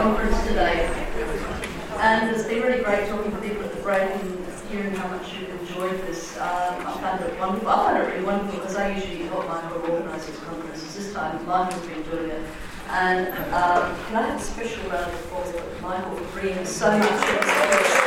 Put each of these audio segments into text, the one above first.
conference today. And it's been really great talking to people at the break and hearing how much you've enjoyed this. I found it wonderful. I find it really wonderful because I usually help Michael organise these conferences. This time, Michael's been doing it. And can I have a special round of applause for Michael for bringing so much to us?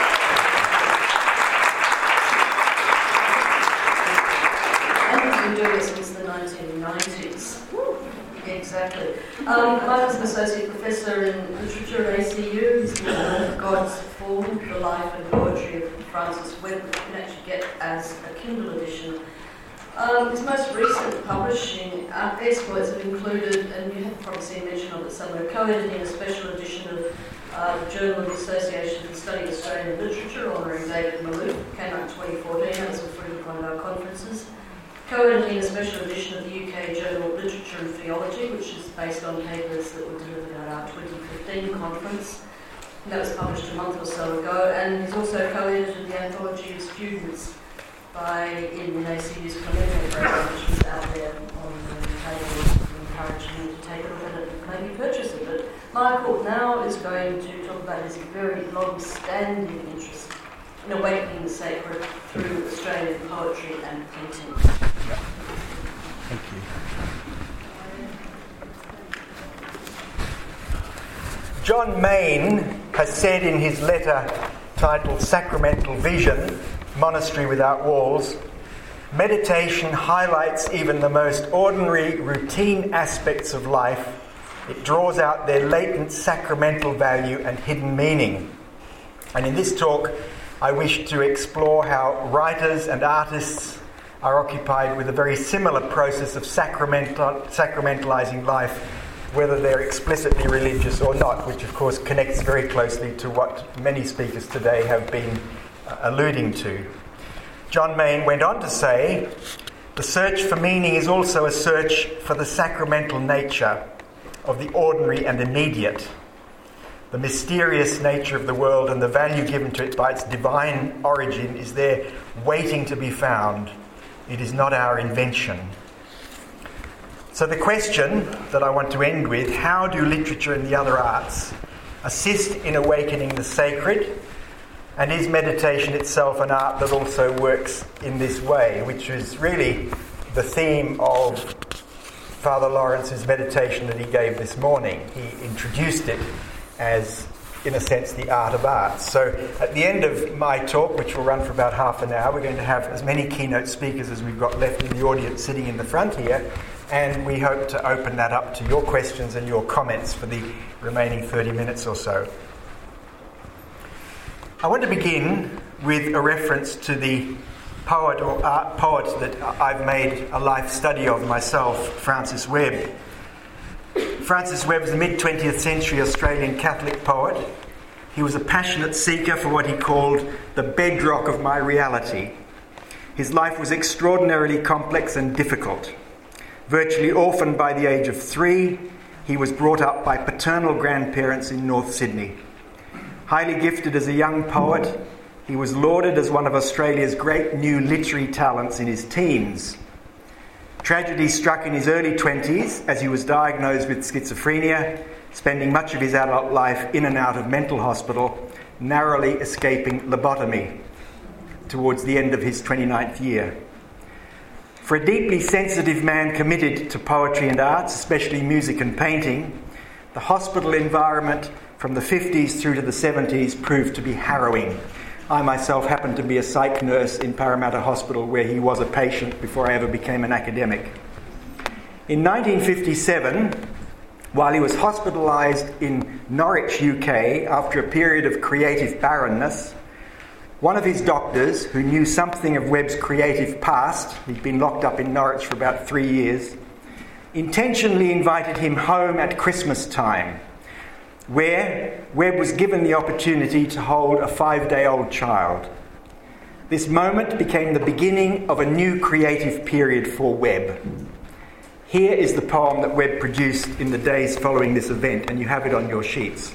Been doing it since the 1990s. Exactly. Michael's an associate professor in literature at ACU. He's the author of God's Form, The Life and Poetry of Francis Webb, which you can actually get as a Kindle edition. His most recent publishing exploits have included, and you have probably seen mention of it somewhere, co-editing a special edition of the Journal of the Association for the Study of Australian Literature, honouring David Malouf, came out in 2014, that was referred to one of our conferences. Co-editing a special edition of the UK Journal of Literature and Theology, which is based on papers that were delivered at our 2015 conference. And that was published a month or so ago. And he's also co-edited the Anthology of Students in ACU's preliminary program, which is out there on the table. I encourage you to take a look at it and maybe purchase it. But Michael now is going to talk about his very long-standing interest in awakening the sacred through Australian poetry and painting. Thank you. John Main has said in his letter titled Sacramental Vision, Monastery Without Walls, meditation highlights even the most ordinary, routine aspects of life. It draws out their latent sacramental value and hidden meaning. And in this talk, I wish to explore how writers and artists are occupied with a very similar process of sacramentalizing life, whether they're explicitly religious or not, which of course connects very closely to what many speakers today have been alluding to. John Main went on to say, the search for meaning is also a search for the sacramental nature of the ordinary and immediate. The mysterious nature of the world and the value given to it by its divine origin is there waiting to be found. It is not our invention. So the question that I want to end with, how do literature and the other arts assist in awakening the sacred? And is meditation itself an art that also works in this way, which is really the theme of Father Lawrence's meditation that he gave this morning. He introduced it as, in a sense, the art of arts. So at the end of my talk, which will run for about half an hour, we're going to have as many keynote speakers as we've got left in the audience sitting in the front here, and we hope to open that up to your questions and your comments for the remaining 30 minutes or so. I want to begin with a reference to the poet or art poet that I've made a life study of myself, Francis Webb. Francis Webb is a mid-20th century Australian Catholic poet. He was a passionate seeker for what he called the bedrock of my reality. His life was extraordinarily complex and difficult. Virtually orphaned by the age of 3, he was brought up by paternal grandparents in North Sydney. Highly gifted as a young poet, he was lauded as one of Australia's great new literary talents in his teens. Tragedy struck in his early 20s as he was diagnosed with schizophrenia, spending much of his adult life in and out of mental hospital, narrowly escaping lobotomy towards the end of his 29th year. For a deeply sensitive man committed to poetry and arts, especially music and painting, the hospital environment from the 50s through to the 70s proved to be harrowing. I myself happened to be a psych nurse in Parramatta Hospital where he was a patient before I ever became an academic. In 1957, while he was hospitalised in Norwich, UK, after a period of creative barrenness, one of his doctors, who knew something of Webb's creative past, he'd been locked up in Norwich for about 3 years, intentionally invited him home at Christmas time, where Webb was given the opportunity to hold a 5-day-old child. This moment became the beginning of a new creative period for Webb. Here is the poem that Webb produced in the days following this event, and you have it on your sheets.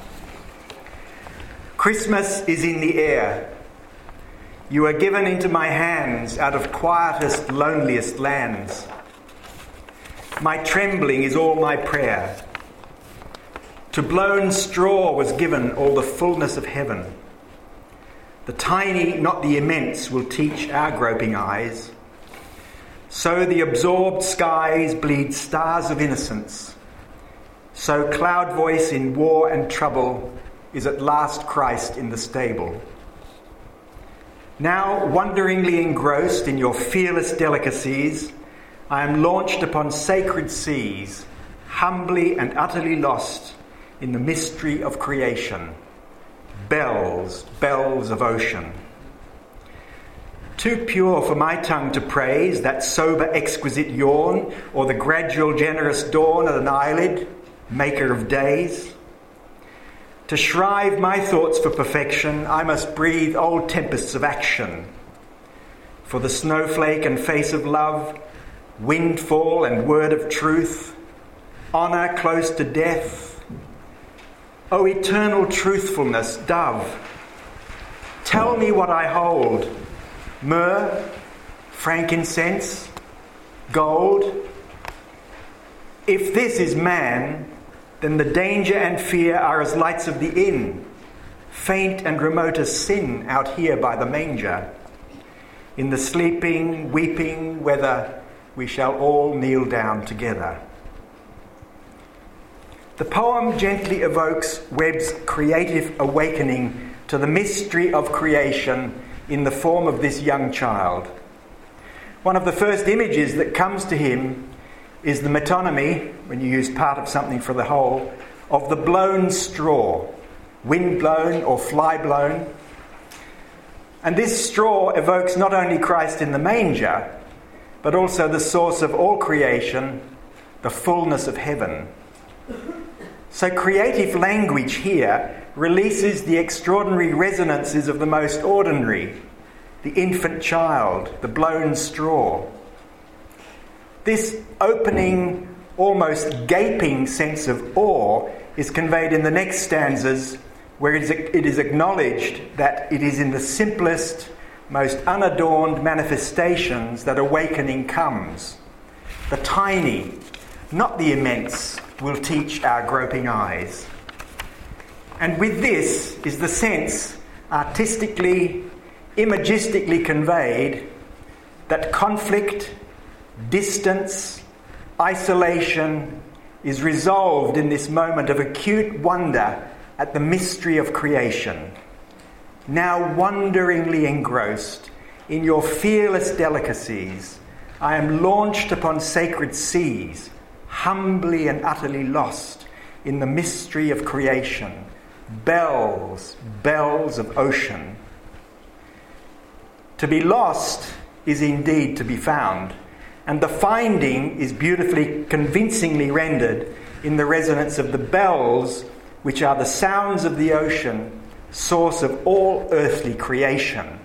Christmas is in the air. You are given into my hands out of quietest, loneliest lands. My trembling is all my prayer. To blown straw was given all the fullness of heaven. The tiny, not the immense, will teach our groping eyes. So the absorbed skies bleed stars of innocence. So cloud voice in war and trouble is at last Christ in the stable. Now, wonderingly engrossed in your fearless delicacies, I am launched upon sacred seas, humbly and utterly lost in the mystery of creation. Bells, bells of ocean. Too pure for my tongue to praise that sober exquisite yawn, or the gradual generous dawn at an eyelid, maker of days. To shrive my thoughts for perfection, I must breathe old tempests of action. For the snowflake and face of love, windfall and word of truth, honour close to death. O eternal truthfulness, dove, tell me what I hold. Myrrh, frankincense, gold. If this is man, then the danger and fear are as lights of the inn, faint and remote as sin out here by the manger. In the sleeping, weeping weather, we shall all kneel down together. The poem gently evokes Webb's creative awakening to the mystery of creation in the form of this young child. One of the first images that comes to him is the metonymy, when you use part of something for the whole, of the blown straw, wind-blown or fly-blown. And this straw evokes not only Christ in the manger, but also the source of all creation, the fullness of heaven. So creative language here releases the extraordinary resonances of the most ordinary, the infant child, the blown straw. This opening, almost gaping sense of awe is conveyed in the next stanzas, where it is acknowledged that it is in the simplest, most unadorned manifestations that awakening comes. The tiny, not the immense, will teach our groping eyes. And with this is the sense, artistically, imagistically conveyed, that conflict, distance, isolation is resolved in this moment of acute wonder at the mystery of creation. Now wonderingly engrossed in your fearless delicacies, I am launched upon sacred seas, humbly and utterly lost in the mystery of creation. Bells, bells of ocean. To be lost is indeed to be found, and the finding is beautifully, convincingly rendered in the resonance of the bells, which are the sounds of the ocean, source of all earthly creation.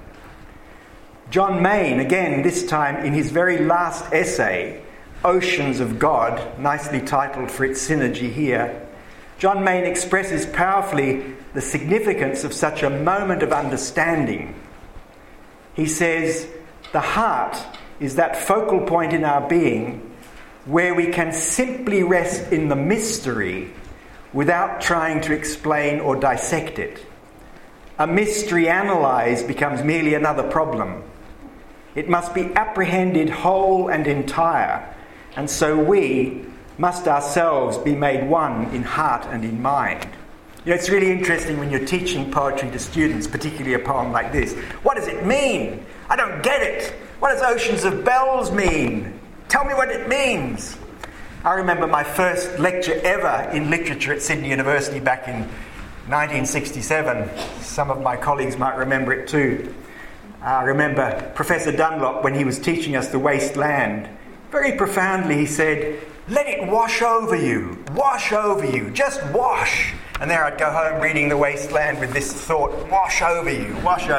John Main, again, this time in his very last essay, Oceans of God, nicely titled for its synergy here, John Main expresses powerfully the significance of such a moment of understanding. He says, the heart is that focal point in our being where we can simply rest in the mystery without trying to explain or dissect it. A mystery analysed becomes merely another problem. It must be apprehended whole and entire, and so we must ourselves be made one in heart and in mind. You know, it's really interesting when you're teaching poetry to students, particularly a poem like this. What does it mean? I don't get it. What does Oceans of Bells mean? Tell me what it means. I remember my first lecture ever in literature at Sydney University back in 1967. Some of my colleagues might remember it too. I remember Professor Dunlop, when he was teaching us The Waste Land, very profoundly he said, let it wash over you, just wash. And there I'd go home reading The Waste Land with this thought, wash over you.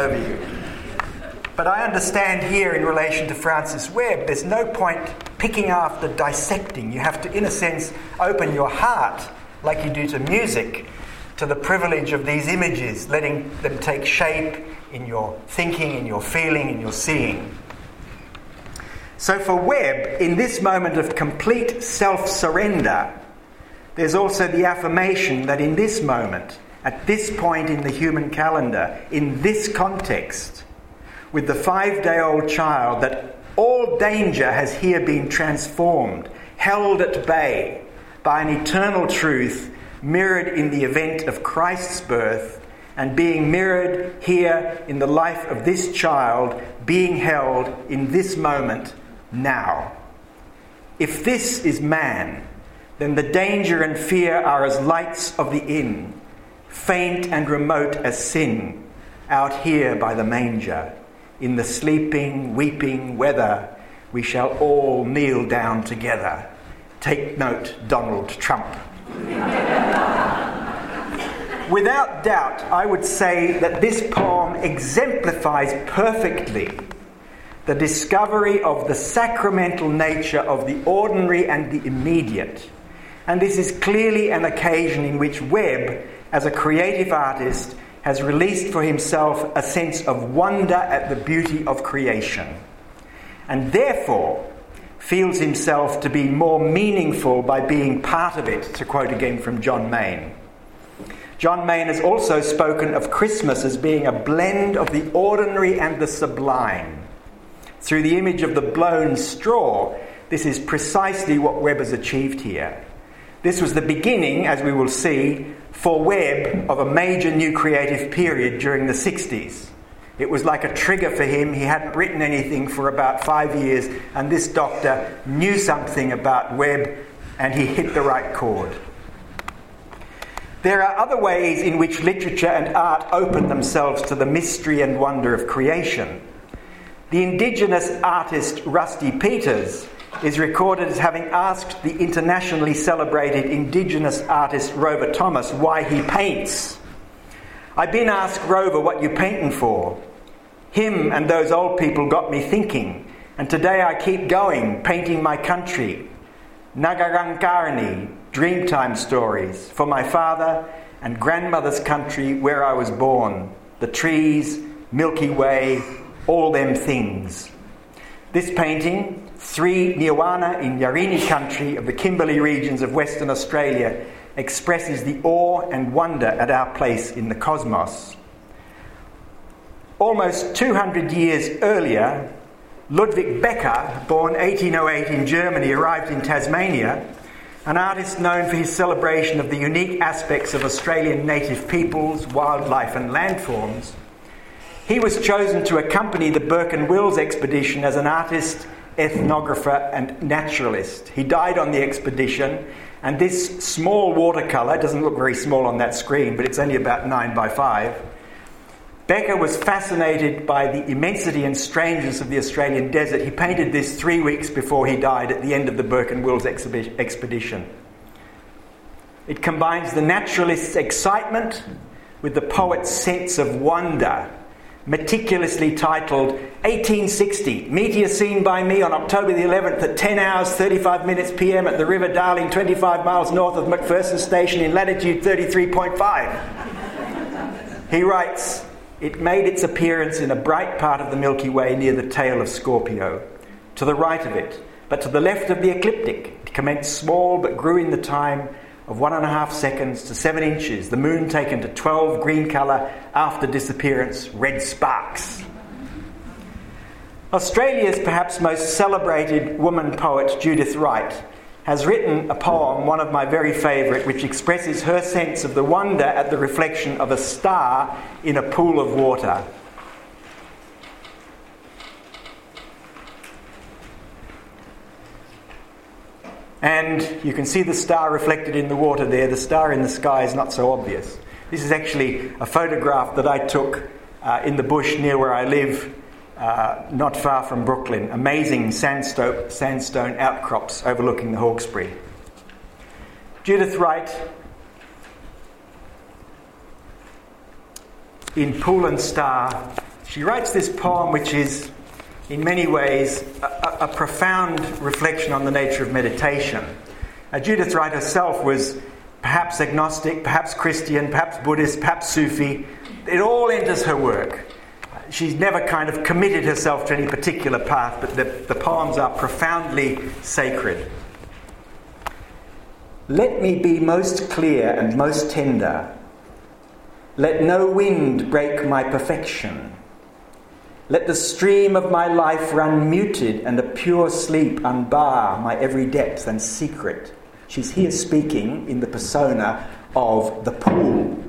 But I understand here in relation to Francis Webb, there's no point picking after dissecting. You have to, in a sense, open your heart, like you do to music, to the privilege of these images, letting them take shape in your thinking, in your feeling, in your seeing. So for Webb, in this moment of complete self-surrender, there's also the affirmation that in this moment, at this point in the human calendar, in this context, with the 5-day-old child, that all danger has here been transformed, held at bay by an eternal truth mirrored in the event of Christ's birth and being mirrored here in the life of this child, being held in this moment now. If this is man, then the danger and fear are as lights of the inn, faint and remote as sin, out here by the manger. In the sleeping, weeping weather, we shall all kneel down together. Take note, Donald Trump. Without doubt, I would say that this poem exemplifies perfectly the discovery of the sacramental nature of the ordinary and the immediate. And this is clearly an occasion in which Webb, as a creative artist, has released for himself a sense of wonder at the beauty of creation, and therefore feels himself to be more meaningful by being part of it, to quote again from John Mayne. John Mayne has also spoken of Christmas as being a blend of the ordinary and the sublime. Through the image of the blown straw, this is precisely what Webb has achieved here. This was the beginning, as we will see, for Webb of a major new creative period during the 60s. It was like a trigger for him. He hadn't written anything for about 5 years, and this doctor knew something about Webb, and he hit the right chord. There are other ways in which literature and art open themselves to the mystery and wonder of creation. The Indigenous artist Rusty Peters is recorded as having asked the internationally celebrated Indigenous artist Rover Thomas why he paints. "I've been asked, Rover, what you painting for? Him and those old people got me thinking, and today I keep going, painting my country. Nagarangkarni, Dreamtime stories, for my father and grandmother's country where I was born. The trees, Milky Way, all them things." This painting, 3 Nyiwana in Yarini country of the Kimberley regions of Western Australia, expresses the awe and wonder at our place in the cosmos. Almost 200 years earlier, Ludwig Becker, born 1808 in Germany, arrived in Tasmania, an artist known for his celebration of the unique aspects of Australian native peoples, wildlife and landforms. He was chosen to accompany the Burke and Wills expedition as an artist, ethnographer and naturalist. He died on the expedition, and this small watercolour, it doesn't look very small on that screen, but it's only about 9 by 5. Becker was fascinated by the immensity and strangeness of the Australian desert. He painted this 3 weeks before he died at the end of the Burke and Wills expedition. It combines the naturalist's excitement with the poet's sense of wonder, meticulously titled 1860, meteor seen by me on October the 11th at 10 hours 35 minutes PM at the River Darling, 25 miles north of McPherson Station in latitude 33.5. He writes, "It made its appearance in a bright part of the Milky Way near the tail of Scorpio. To the right of it, but to the left of the ecliptic, it commenced small but grew in the time of 1.5 seconds to 7 inches, the moon taken to 12 green colour, after disappearance, red sparks." Australia's perhaps most celebrated woman poet, Judith Wright, has written a poem, one of my very favourite, which expresses her sense of the wonder at the reflection of a star in a pool of water. And you can see the star reflected in the water there. The star in the sky is not so obvious. This is actually a photograph that I took in the bush near where I live, not far from Brooklyn. Amazing sandstone outcrops overlooking the Hawkesbury. Judith Wright, in Pool and Star, she writes this poem which is, in many ways, a profound reflection on the nature of meditation. Judith Wright herself was perhaps agnostic, perhaps Christian, perhaps Buddhist, perhaps Sufi. It all enters her work. She's never kind of committed herself to any particular path, but the poems are profoundly sacred. Let me be most clear and most tender. Let no wind break my perfection. Let the stream of my life run muted and a pure sleep unbar my every depth and secret. She's here speaking in the persona of the pool.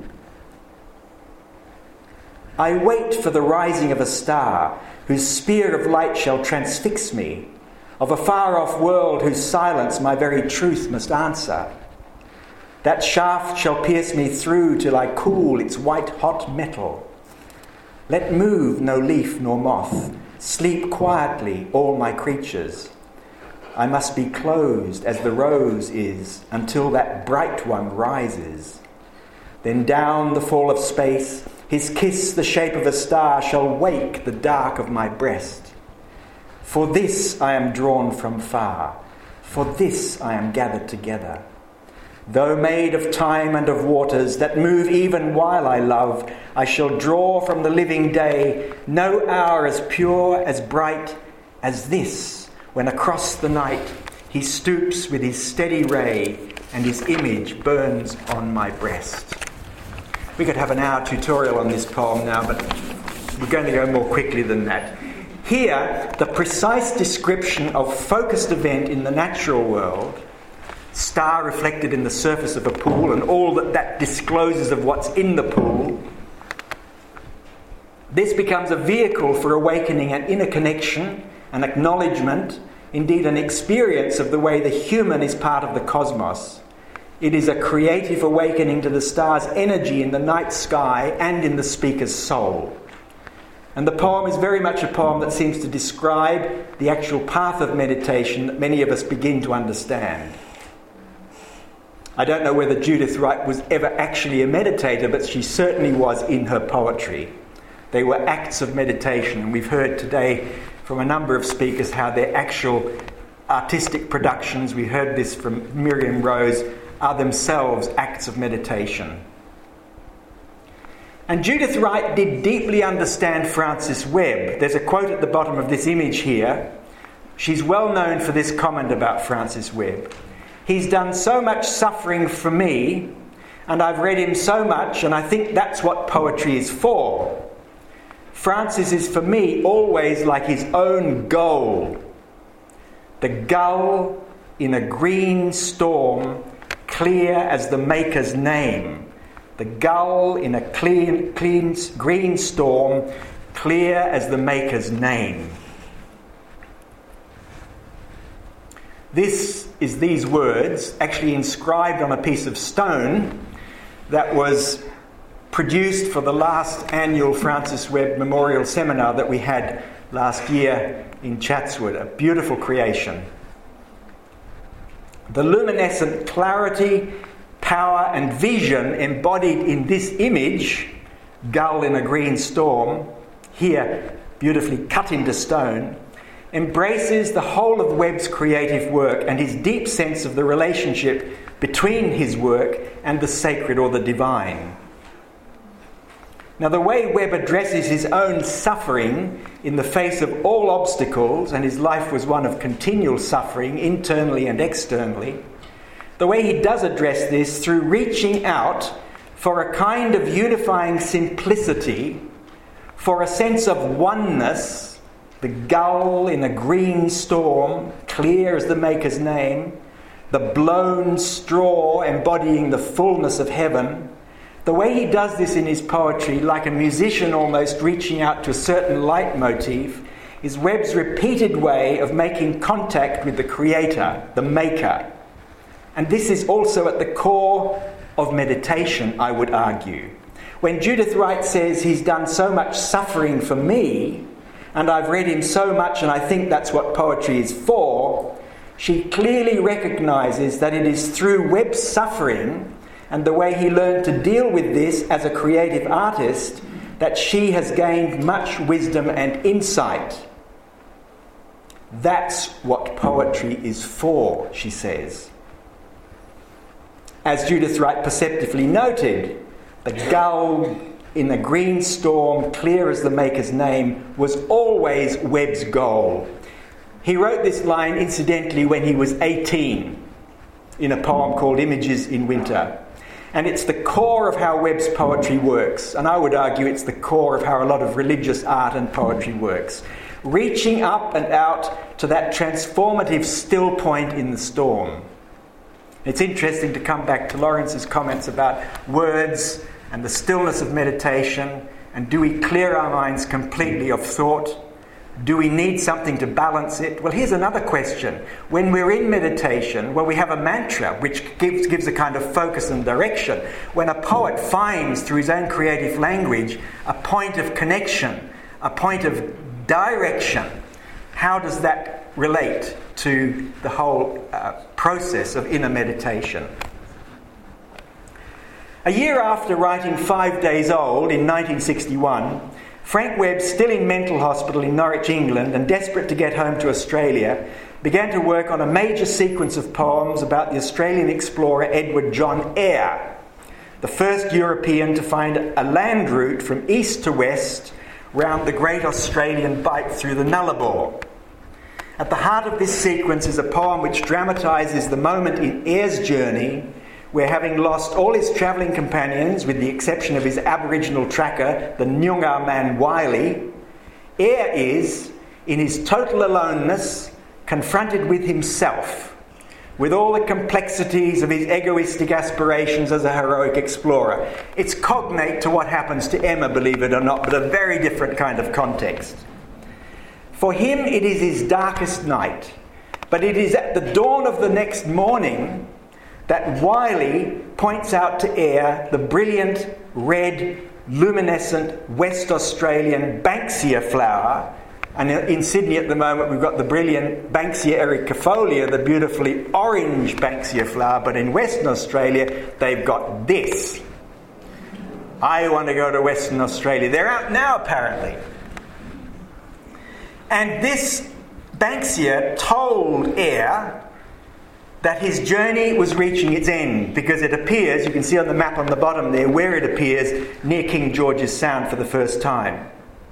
I wait for the rising of a star whose spear of light shall transfix me, of a far-off world whose silence my very truth must answer. That shaft shall pierce me through till I cool its white-hot metal. Let move no leaf nor moth, sleep quietly all my creatures. I must be closed as the rose is until that bright one rises. Then down the fall of space, his kiss the shape of a star shall wake the dark of my breast. For this I am drawn from far, for this I am gathered together. Though made of time and of waters that move even while I love, I shall draw from the living day no hour as pure, as bright as this, when across the night he stoops with his steady ray and his image burns on my breast. We could have an hour tutorial on this poem now, but we're going to go more quickly than that. Here, the precise description of focused event in the natural world, star reflected in the surface of a pool and all that discloses of what's in the pool, this becomes a vehicle for awakening an inner connection, an acknowledgement, indeed an experience of the way the human is part of the cosmos. It is a creative awakening to the star's energy in the night sky and in the speaker's soul. And the poem is very much a poem that seems to describe the actual path of meditation that many of us begin to understand. I don't know whether Judith Wright was ever actually a meditator, but she certainly was in her poetry. They were acts of meditation, and we've heard today from a number of speakers how their actual artistic productions, we heard this from Miriam Rose, are themselves acts of meditation. And Judith Wright did deeply understand Francis Webb. There's a quote at the bottom of this image here. She's well known for this comment about Francis Webb. He's done so much suffering for me, and I've read him so much, and I think that's what poetry is for. Francis is for me always like his own goal. The gull in a green storm, clear as the Maker's name. The gull in a green storm, clear as the Maker's name. This is these words actually inscribed on a piece of stone that was produced for the last annual Francis Webb Memorial Seminar that we had last year in Chatswood. A beautiful creation. The luminescent clarity, power and vision embodied in this image, gull in a green storm, here beautifully cut into stone, embraces the whole of Webb's creative work and his deep sense of the relationship between his work and the sacred or the divine. Now, the way Webb addresses his own suffering in the face of all obstacles, and his life was one of continual suffering, internally and externally, the way he does address this through reaching out for a kind of unifying simplicity, for a sense of oneness, the gull in a green storm, clear as the Maker's name, the blown straw embodying the fullness of heaven. The way he does this in his poetry, like a musician almost reaching out to a certain leitmotif, is Webb's repeated way of making contact with the Creator, the Maker. And this is also at the core of meditation, I would argue. When Judith Wright says he's done so much suffering for me, and I've read him so much and I think that's what poetry is for, she clearly recognises that it is through Webb's suffering and the way he learned to deal with this as a creative artist that she has gained much wisdom and insight. That's what poetry is for, she says. As Judith Wright perceptively noted, the gull in a green storm, clear as the Maker's name, was always Webb's goal. He wrote this line, incidentally, when he was 18. in a poem called Images in Winter. And it's the core of how Webb's poetry works. And I would argue it's the core of how a lot of religious art and poetry works. Reaching up and out to that transformative still point in the storm. It's interesting to come back to Lawrence's comments about words and the stillness of meditation. And do we clear our minds completely of thought? Do we need something to balance it? Well, here's another question. When we're in meditation, well, we have a mantra which gives a kind of focus and direction. When a poet finds, through his own creative language, a point of connection, a point of direction, how does that relate to the whole process of inner meditation? A year after writing 5 Days Old in 1961, Frank Webb, still in mental hospital in Norwich, England, and desperate to get home to Australia, began to work on a major sequence of poems about the Australian explorer Edward John Eyre, the first European to find a land route from east to west round the Great Australian Bight through the Nullarbor. At the heart of this sequence is a poem which dramatises the moment in Eyre's journey where, having lost all his travelling companions, with the exception of his Aboriginal tracker, the Nyungar man Wiley, Eyre is, in his total aloneness, confronted with himself, with all the complexities of his egoistic aspirations as a heroic explorer. It's cognate to what happens to Emma, believe it or not, but a very different kind of context. For him, it is his darkest night, but it is at the dawn of the next morning that Wiley points out to Eyre the brilliant, red, luminescent West Australian Banksia flower. And in Sydney at the moment we've got the brilliant Banksia ericofolia, the beautifully orange Banksia flower, but in Western Australia they've got this. I want to go to Western Australia. They're out now apparently. And this Banksia told Eyre that his journey was reaching its end, because it appears, you can see on the map on the bottom there, where it appears near King George's Sound for the first time.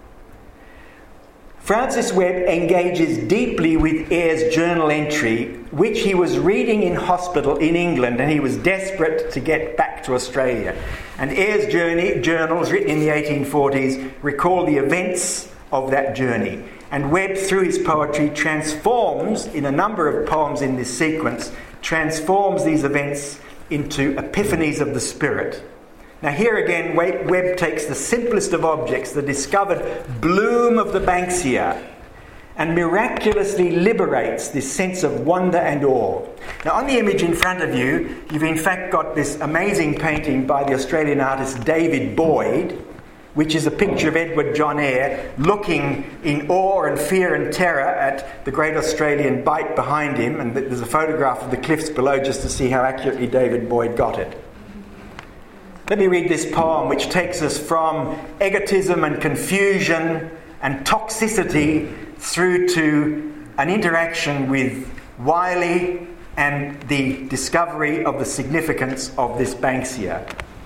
Francis Webb engages deeply with Eyre's journal entry, which he was reading in hospital in England, and he was desperate to get back to Australia. And Eyre's journals, written in the 1840s, recall the events of that journey. And Webb, through his poetry, transforms, in a number of poems in this sequence, transforms these events into epiphanies of the spirit. Now here again, Webb takes the simplest of objects, the discovered bloom of the Banksia, and miraculously liberates this sense of wonder and awe. Now on the image in front of you, you've in fact got this amazing painting by the Australian artist David Boyd, which is a picture of Edward John Eyre looking in awe and fear and terror at the Great Australian Bight behind him, and there's a photograph of the cliffs below just to see how accurately David Boyd got it. Let me read this poem which takes us from egotism and confusion and toxicity through to an interaction with Wiley and the discovery of the significance of this Banksia.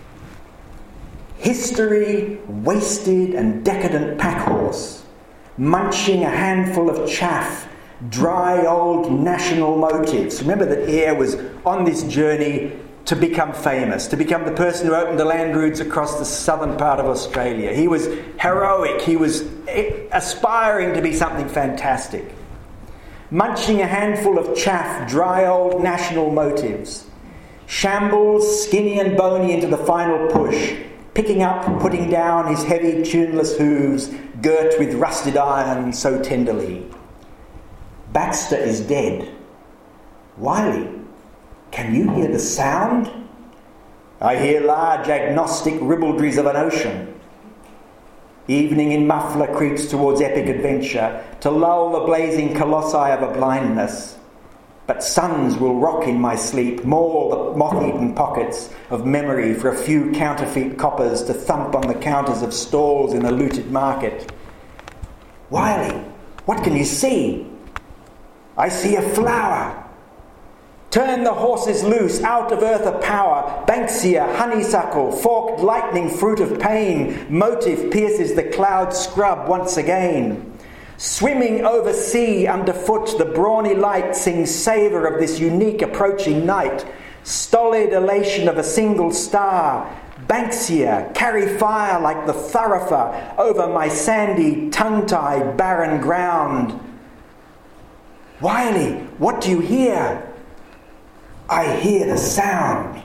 History, wasted and decadent packhorse, munching a handful of chaff, dry old national motives. Remember that Eyre was on this journey to become famous, to become the person who opened the land routes across the southern part of Australia. He was heroic, he was aspiring to be something fantastic. Munching a handful of chaff, dry old national motives. Shambles, skinny and bony into the final push, picking up, putting down his heavy, tuneless hooves, girt with rusted iron so tenderly. Baxter is dead. Wiley, can you hear the sound? I hear large agnostic ribaldries of an ocean. Evening in muffler creeps towards epic adventure, to lull the blazing colossi of a blindness. But suns will rock in my sleep, maul the moth-eaten pockets of memory for a few counterfeit coppers to thump on the counters of stalls in a looted market. Wiley, what can you see? I see a flower. Turn the horses loose, out of earth a power. Banksia, honeysuckle, forked lightning, fruit of pain. Motive pierces the cloud scrub once again. Swimming over sea underfoot, the brawny light sings savour of this unique approaching night. Stolid elation of a single star. Banksia, carry fire like the thurifer over my sandy, tongue-tied, barren ground. Wiley, what do you hear? I hear the sound.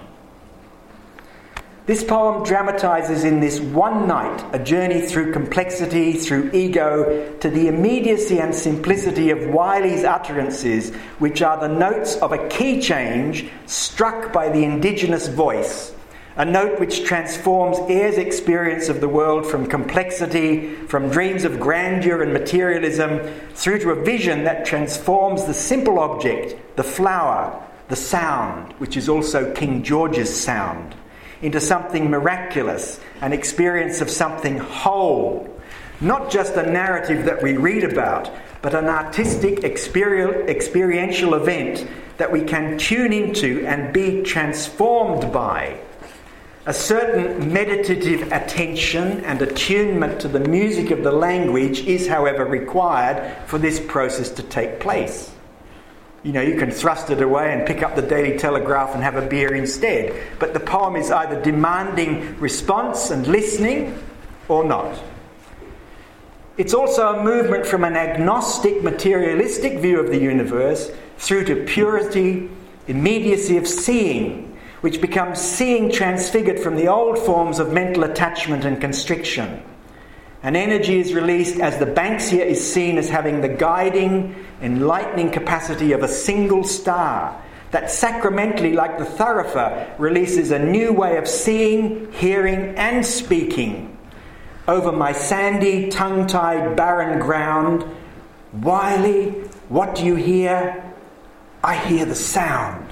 This poem dramatises in this one night a journey through complexity, through ego, to the immediacy and simplicity of Wiley's utterances, which are the notes of a key change struck by the indigenous voice, a note which transforms Ayre's experience of the world from complexity, from dreams of grandeur and materialism, through to a vision that transforms the simple object, the flower, the sound, which is also King George's sound, into something miraculous, an experience of something whole. Not just a narrative that we read about, but an artistic experiential event that we can tune into and be transformed by. A certain meditative attention and attunement to the music of the language is, however, required for this process to take place. You know, you can thrust it away and pick up the Daily Telegraph and have a beer instead. But the poem is either demanding response and listening or not. It's also a movement from an agnostic, materialistic view of the universe through to purity, immediacy of seeing, which becomes seeing transfigured from the old forms of mental attachment and constriction. An energy is released as the Banksia is seen as having the guiding, enlightening capacity of a single star that sacramentally, like the thurifer, releases a new way of seeing, hearing and speaking. Over my sandy, tongue-tied, barren ground, Wiley, what do you hear? I hear the sound.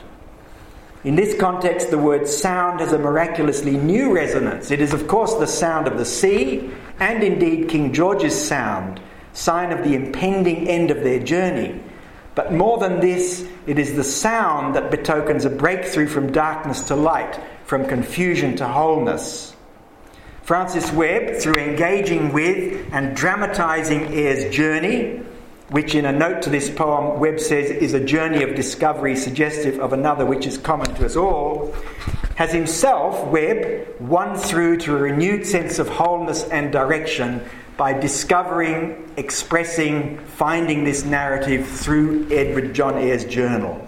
In this context, the word sound has a miraculously new resonance. It is, of course, the sound of the sea, and indeed King George's sound, sign of the impending end of their journey. But more than this, it is the sound that betokens a breakthrough from darkness to light, from confusion to wholeness. Francis Webb, through engaging with and dramatising Ayre's journey, which in a note to this poem, Webb says is a journey of discovery suggestive of another which is common to us all, has himself, Webb, won through to a renewed sense of wholeness and direction by discovering, expressing, finding this narrative through Edward John Ayre's journal.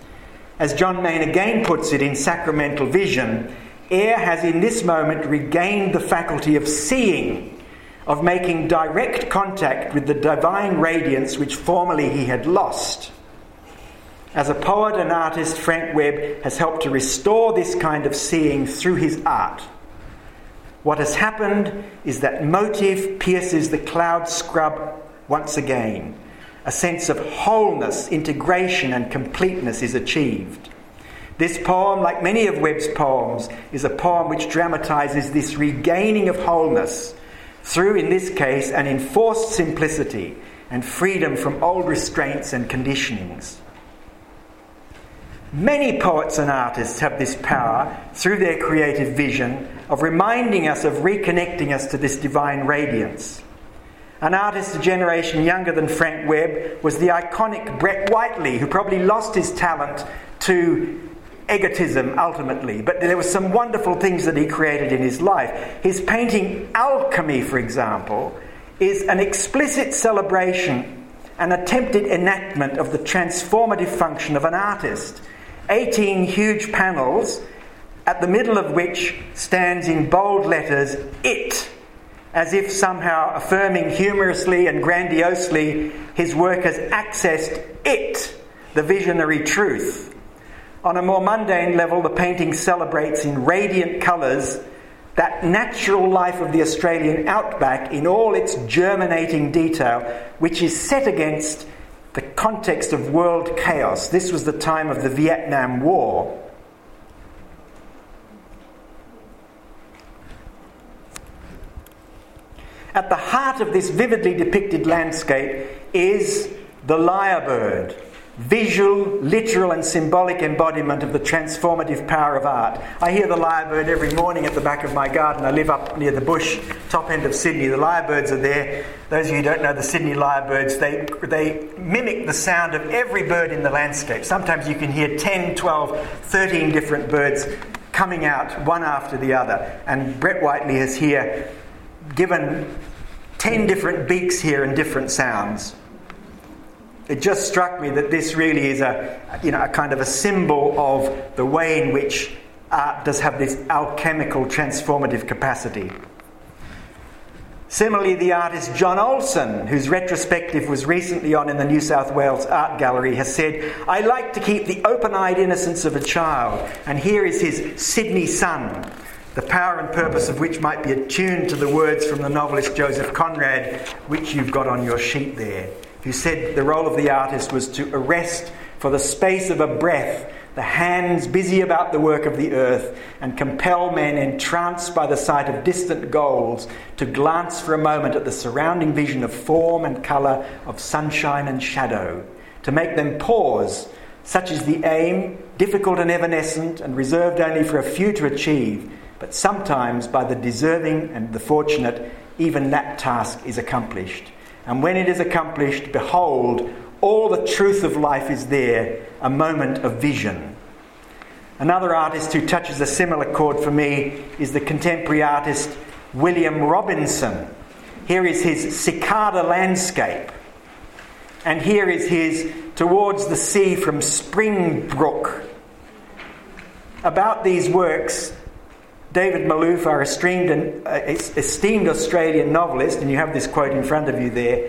As John Main again puts it in Sacramental Vision, Ayre has in this moment regained the faculty of seeing, of making direct contact with the divine radiance which formerly he had lost. As a poet and artist, Frank Webb has helped to restore this kind of seeing through his art. What has happened is that motive pierces the cloud scrub once again. A sense of wholeness, integration and completeness is achieved. This poem, like many of Webb's poems, is a poem which dramatises this regaining of wholeness through, in this case, an enforced simplicity and freedom from old restraints and conditionings. Many poets and artists have this power, through their creative vision, of reminding us, of reconnecting us to this divine radiance. An artist a generation younger than Frank Webb was the iconic Brett Whiteley, who probably lost his talent to egotism ultimately, but there were some wonderful things that he created in his life. His painting Alchemy, for example, is an explicit celebration, an attempted enactment of the transformative function of an artist. 18 huge panels, at the middle of which stands in bold letters, "It," as if somehow affirming humorously and grandiosely his work has accessed it, the visionary truth. On a more mundane level, the painting celebrates in radiant colours that natural life of the Australian outback in all its germinating detail, which is set against the context of world chaos. This was the time of the Vietnam War. At the heart of this vividly depicted landscape is the lyrebird, visual, literal and symbolic embodiment of the transformative power of art. I hear the lyrebird every morning at the back of my garden. I live up near the bush, top end of Sydney. The lyrebirds are there. Those of you who don't know the Sydney lyrebirds, they mimic the sound of every bird in the landscape. Sometimes you can hear 10, 12, 13 different birds coming out one after the other. And Brett Whiteley has here given 10 different beaks here and different sounds. It just struck me that this really is a kind of a symbol of the way in which art does have this alchemical transformative capacity. Similarly, the artist John Olsen, whose retrospective was recently on in the New South Wales Art Gallery, has said, "I like to keep the open-eyed innocence of a child." And here is his Sydney Sun, the power and purpose of which might be attuned to the words from the novelist Joseph Conrad, which you've got on your sheet there, who said the role of the artist was to arrest for the space of a breath the hands busy about the work of the earth, and compel men entranced by the sight of distant goals to glance for a moment at the surrounding vision of form and colour, of sunshine and shadow, to make them pause. Such is the aim, difficult and evanescent, and reserved only for a few to achieve, but sometimes by the deserving and the fortunate, even that task is accomplished. And when it is accomplished, behold, all the truth of life is there, a moment of vision. Another artist who touches a similar chord for me is the contemporary artist William Robinson. Here is his Cicada Landscape. And here is his Towards the Sea from Springbrook. About these works, David Malouf, our esteemed Australian novelist, and you have this quote in front of you there,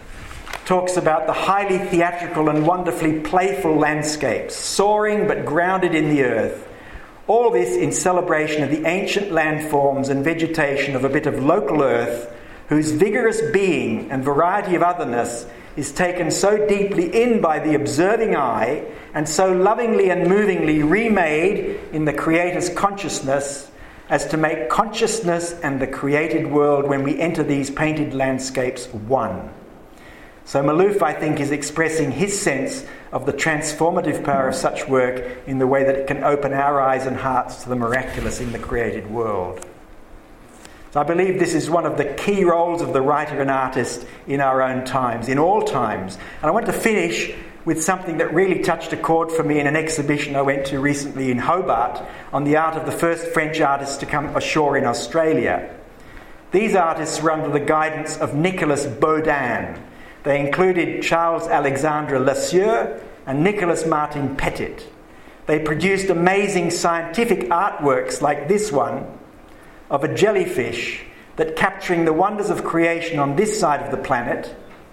talks about the highly theatrical and wonderfully playful landscapes, soaring but grounded in the earth. All this in celebration of the ancient landforms and vegetation of a bit of local earth, whose vigorous being and variety of otherness is taken so deeply in by the observing eye and so lovingly and movingly remade in the Creator's consciousness as to make consciousness and the created world, when we enter these painted landscapes, one. So Malouf, I think, is expressing his sense of the transformative power of such work in the way that it can open our eyes and hearts to the miraculous in the created world. So I believe this is one of the key roles of the writer and artist in our own times, in all times. And I want to finish with something that really touched a chord for me in an exhibition I went to recently in Hobart on the art of the first French artists to come ashore in Australia. These artists were under the guidance of Nicolas Baudin. They included Charles-Alexandre Lasieux and Nicolas Martin Petit. They produced amazing scientific artworks like this one of a jellyfish that, capturing the wonders of creation on this side of the planet,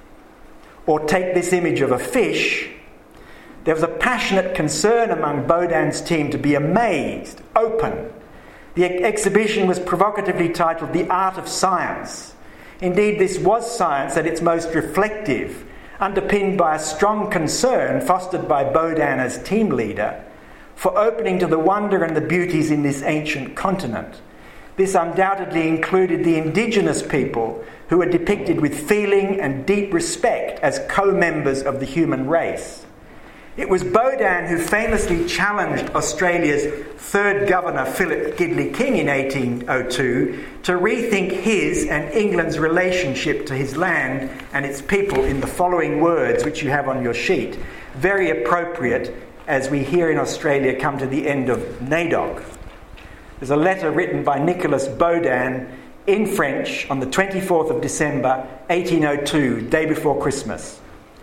or take this image of a fish, there was a passionate concern among Baudin's team to be amazed, open. The exhibition was provocatively titled The Art of Science. Indeed, this was science at its most reflective, underpinned by a strong concern fostered by Baudin as team leader for opening to the wonder and the beauties in this ancient continent. This undoubtedly included the indigenous people who were depicted with feeling and deep respect as co-members of the human race. It was Baudin who famously challenged Australia's third governor, Philip Gidley King, in 1802 to rethink his and England's relationship to his land and its people in the following words, which you have on your sheet. Very appropriate as we here in Australia come to the end of NAIDOC. There's a letter written by Nicolas Baudin in French on the 24th of December 1802, day before Christmas.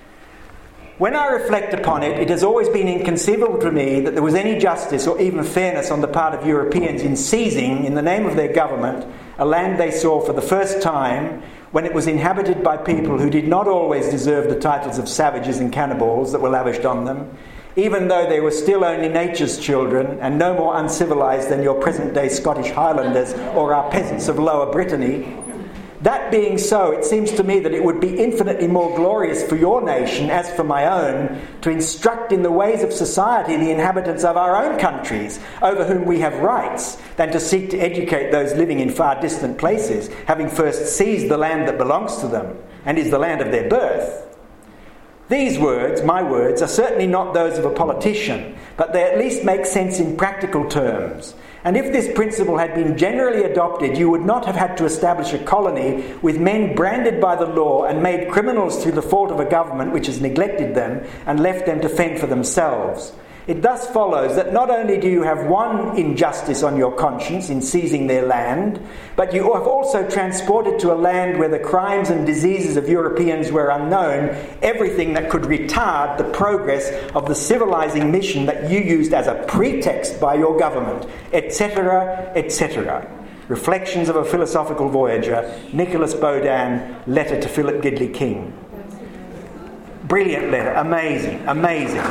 When I reflect upon it, it has always been inconceivable to me that there was any justice or even fairness on the part of Europeans in seizing, in the name of their government, a land they saw for the first time when it was inhabited by people who did not always deserve the titles of savages and cannibals that were lavished on them, even though they were still only nature's children and no more uncivilised than your present-day Scottish Highlanders or our peasants of Lower Brittany. That being so, it seems to me that it would be infinitely more glorious for your nation, as for my own, to instruct in the ways of society the inhabitants of our own countries, over whom we have rights, than to seek to educate those living in far distant places, having first seized the land that belongs to them and is the land of their birth. These words, my words, are certainly not those of a politician, but they at least make sense in practical terms. And if this principle had been generally adopted, you would not have had to establish a colony with men branded by the law and made criminals through the fault of a government which has neglected them and left them to fend for themselves. It thus follows that not only do you have one injustice on your conscience in seizing their land, but you have also transported to a land where the crimes and diseases of Europeans were unknown everything that could retard the progress of the civilizing mission that you used as a pretext by your government, etc., etc. Reflections of a Philosophical Voyager, Nicholas Bodan, Letter to Philip Gidley King. Brilliant letter, amazing, amazing.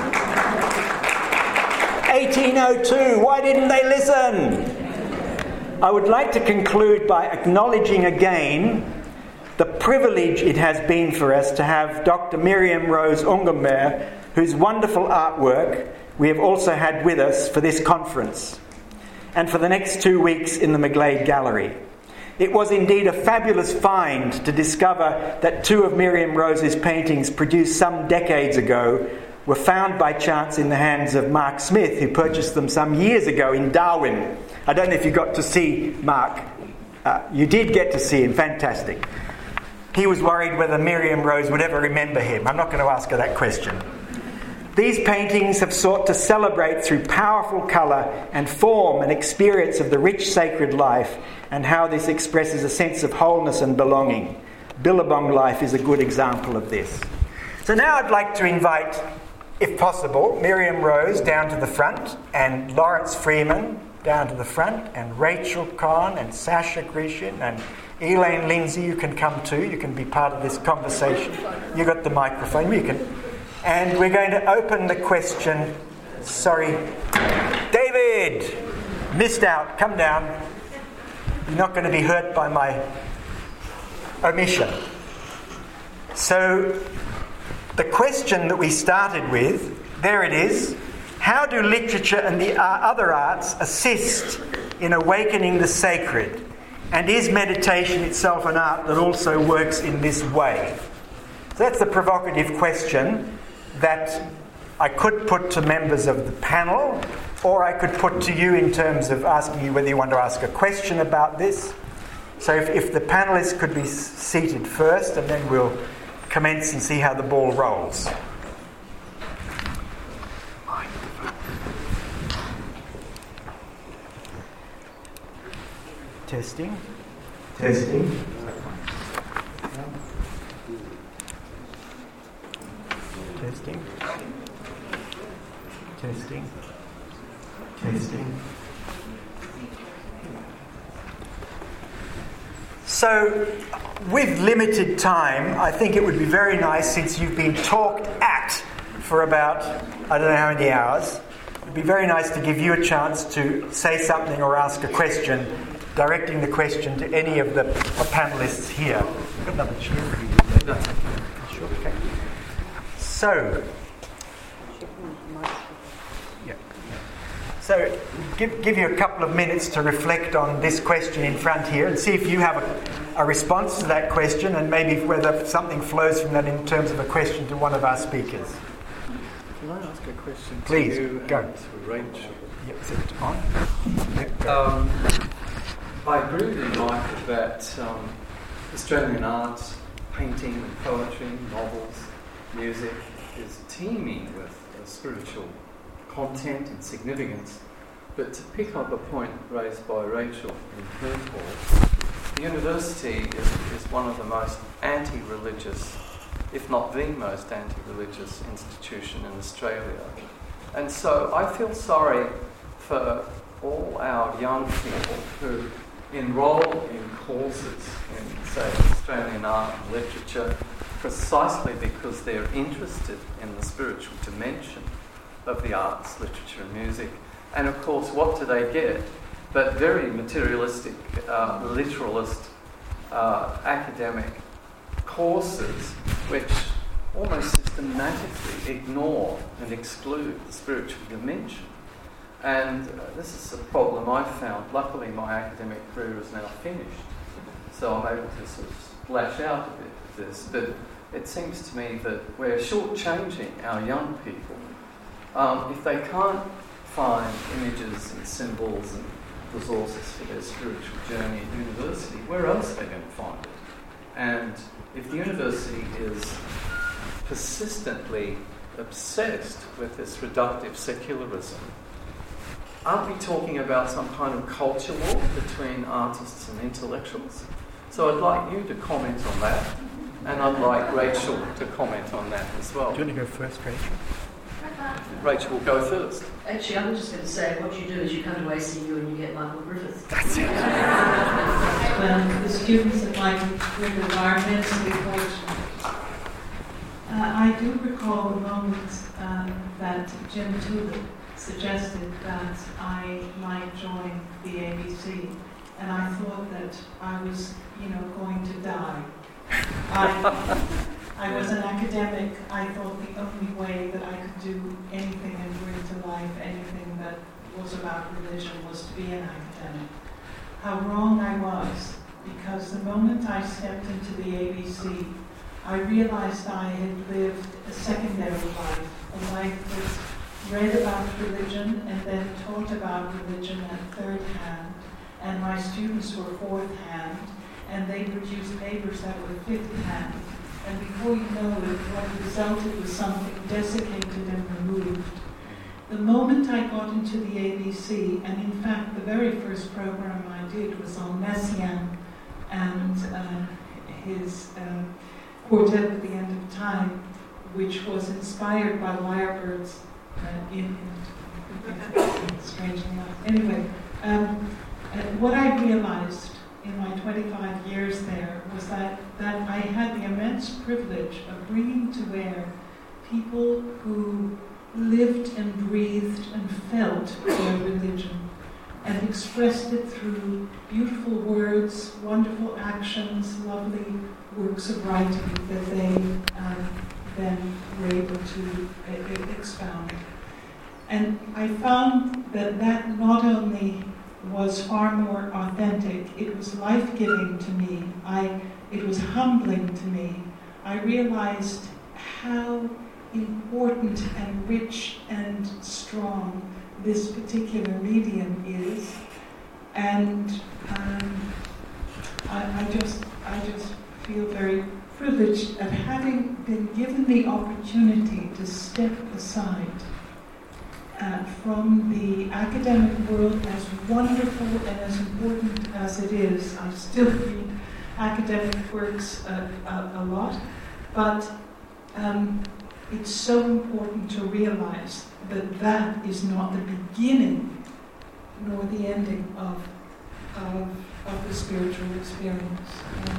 1802, why didn't they listen? I would like to conclude by acknowledging again the privilege it has been for us to have Dr. Miriam Rose Ungermerr, whose wonderful artwork we have also had with us for this conference and for the next 2 weeks in the McGlade Gallery. It was indeed a fabulous find to discover that 2 of Miriam Rose's paintings produced some decades ago were found by chance in the hands of Mark Smith, who purchased them some years ago in Darwin. I don't know if you got to see Mark. You did get to see him. Fantastic. He was worried whether Miriam Rose would ever remember him. I'm not going to ask her that question. These paintings have sought to celebrate through powerful colour and form an experience of the rich sacred life and how this expresses a sense of wholeness and belonging. Billabong life is a good example of this. So now I'd like to invite, if possible, Miriam Rose down to the front, and Lawrence Freeman down to the front, and Rachel Kahn, and Sasha Grishin, and Elaine Lindsay. You can come too. You can be part of this conversation. You got the microphone. You can. And we're going to open the question. Sorry, David, missed out. Come down. You're not going to be hurt by my omission. So, the question that we started with, there it is. How do literature and the other arts assist in awakening the sacred? And is meditation itself an art that also works in this way? So that's the provocative question that I could put to members of the panel, or I could put to you in terms of asking you whether you want to ask a question about this. So if the panellists could be seated first, and then we'll commence and see how the ball rolls. Testing. Testing. Testing. Testing. Testing. So, with limited time, I think it would be very nice, since you've been talked at for about, I don't know how many hours, it would be very nice to give you a chance to say something or ask a question, directing the question to any of the panellists here. I've got another chair for you. No. Sure, okay. So, yeah. So, give you a couple of minutes to reflect on this question in front here and see if you have a response to that question, and maybe whether something flows from that in terms of a question to one of our speakers. Can I ask a question Please, to you go. and to Rachel? Yep, is it on? Yep, I agree with you, Mike, that Australian arts, painting, poetry, novels, music is teeming with spiritual content and significance. But to pick up a point raised by Rachel in her talk, the university is one of the most anti-religious, if not the most anti-religious institution in Australia. And so I feel sorry for all our young people who enrol in courses in, say, Australian art and literature precisely because they're interested in the spiritual dimension of the arts, literature and music. And of course, what do they get? But very materialistic, literalist, academic courses which almost systematically ignore and exclude the spiritual dimension. And this is a problem I found. Luckily, my academic career is now finished, so I'm able to sort of splash out a bit of this. But it seems to me that we're shortchanging our young people. If they can't find images and symbols and resources for their spiritual journey at university, where else are they going to find it? And if the university is persistently obsessed with this reductive secularism, aren't we talking about some kind of culture war between artists and intellectuals? So I'd like you to comment on that, and I'd like Rachel to comment on that as well. Do you want to go first, Rachel? Rachel will go first. Actually, I'm just going to say what you do is you come to ACU and you get Michael Griffith. That's it. The students at Michael Griffith are immensely fortunate. I do recall the moment that Jim Tulip suggested that I might join the ABC, and I thought that I was, going to die. I was an academic. I thought the only way that I could do anything and bring to life anything that was about religion was to be an academic. How wrong I was, because the moment I stepped into the ABC, I realized I had lived a secondary life, a life that read about religion and then taught about religion at third hand, and my students were fourth hand, and they produced papers that were fifth hand. And before you know it, what resulted was something desiccated and removed. The moment I got into the ABC, and in fact the very first program I did was on Messiaen and his Quartet at the End of Time, which was inspired by Lyrebird's strangely enough. Anyway, what I realized in my 25 years there was that I had the immense privilege of bringing to bear people who lived and breathed and felt their religion and expressed it through beautiful words, wonderful actions, lovely works of writing that they then were able to expound. And I found that not only was far more authentic, it was life-giving to me. It was humbling to me. I realized how important and rich and strong this particular medium is, and I just feel very privileged at having been given the opportunity to step aside from the academic world, as wonderful and as important as it is. I still read academic works a lot, but it's so important to realize that that is not the beginning nor the ending of the spiritual experience.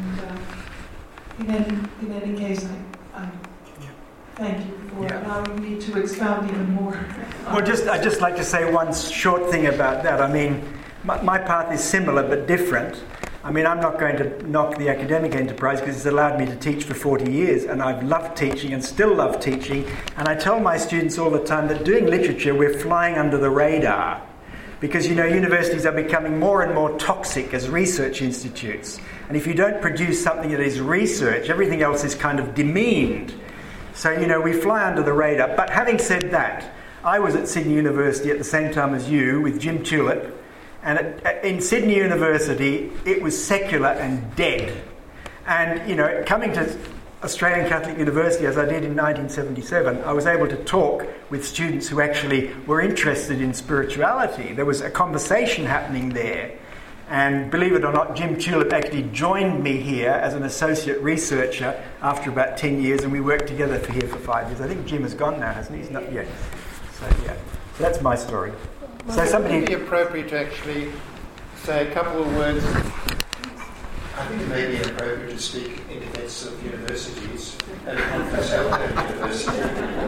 And in any case, I thank you for allowing me to expound even more. Well, I'd just like to say one short thing about that. I mean, my path is similar but different. I mean, I'm not going to knock the academic enterprise because it's allowed me to teach for 40 years, and I've loved teaching and still love teaching. And I tell my students all the time that doing literature, we're flying under the radar. Because, universities are becoming more and more toxic as research institutes. And if you don't produce something that is research, everything else is kind of demeaned. So, we fly under the radar. But having said that, I was at Sydney University at the same time as you with Jim Tulip. And in Sydney University, it was secular and dead. And, coming to Australian Catholic University, as I did in 1977, I was able to talk with students who actually were interested in spirituality. There was a conversation happening there. And believe it or not, Jim Tulip actually joined me here as an associate researcher after about 10 years, and we worked together here for 5 years. I think Jim has gone now, hasn't he? He's not yet. So that's my story. Well, so somebody... Would it be appropriate to actually say a couple of words? I think it may be appropriate to speak in defence of universities and conference at university.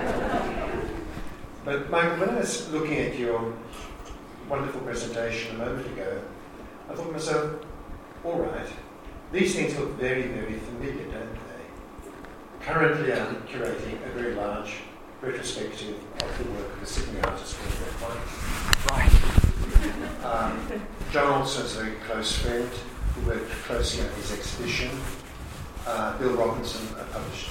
But Michael, when I was looking at your wonderful presentation a moment ago, I thought to myself, all right, these things look very, very familiar, don't they? Currently I'm curating a very large retrospective of the work of the Sydney artist called Right. John Olsen's a very close friend who worked closely on his exhibition. Bill Robinson published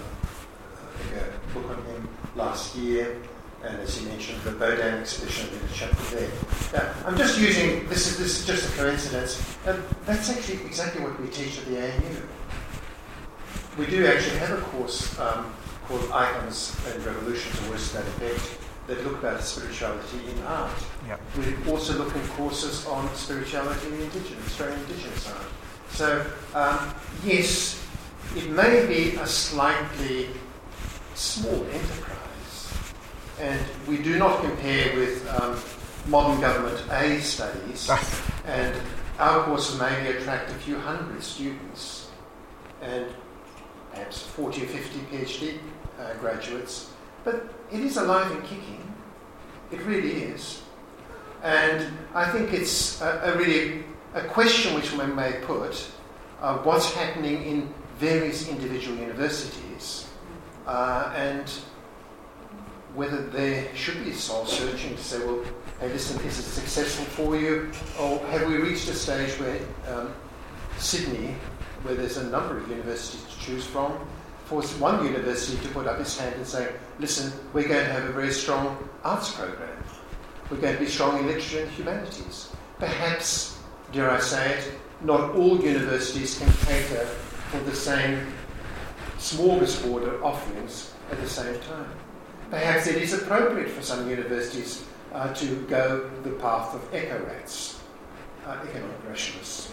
a book on him last year, and as he mentioned, the Bodan exhibition, there's a chapter there. Now, I'm just using, this is just a coincidence, and that's actually exactly what we teach at the ANU. We do actually have a course called Icons and Revolutions, or words to that effect, that look at spirituality in art. Yep. We also look at courses on spirituality in Australian Indigenous art. So, yes, it may be a slightly small enterprise, and we do not compare with modern government A studies, and our courses maybe attract a few hundred students, and perhaps 40 or 50 PhD graduates, but it is alive and kicking. It really is. And I think it's really a question which we may put, what's happening in various individual universities, and whether there should be soul searching to say, well, hey, listen, is it successful for you? Or have we reached a stage where Sydney, where there's a number of universities to choose from, forced one university to put up its hand and say, listen, we're going to have a very strong arts program. We're going to be strong in literature and humanities. Perhaps, dare I say it, not all universities can cater for the same smorgasbord of offerings at the same time. Perhaps it is appropriate for some universities to go the path of eco-rats, economic rationalists.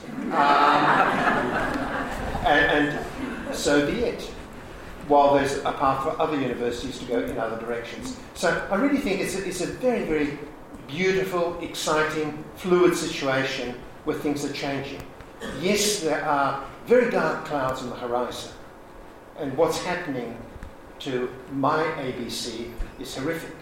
And so be it, while there's a path for other universities to go in other directions. So I really think it's a very, very beautiful, exciting, fluid situation where things are changing. Yes, there are very dark clouds on the horizon, and what's happening to my ABC is horrific.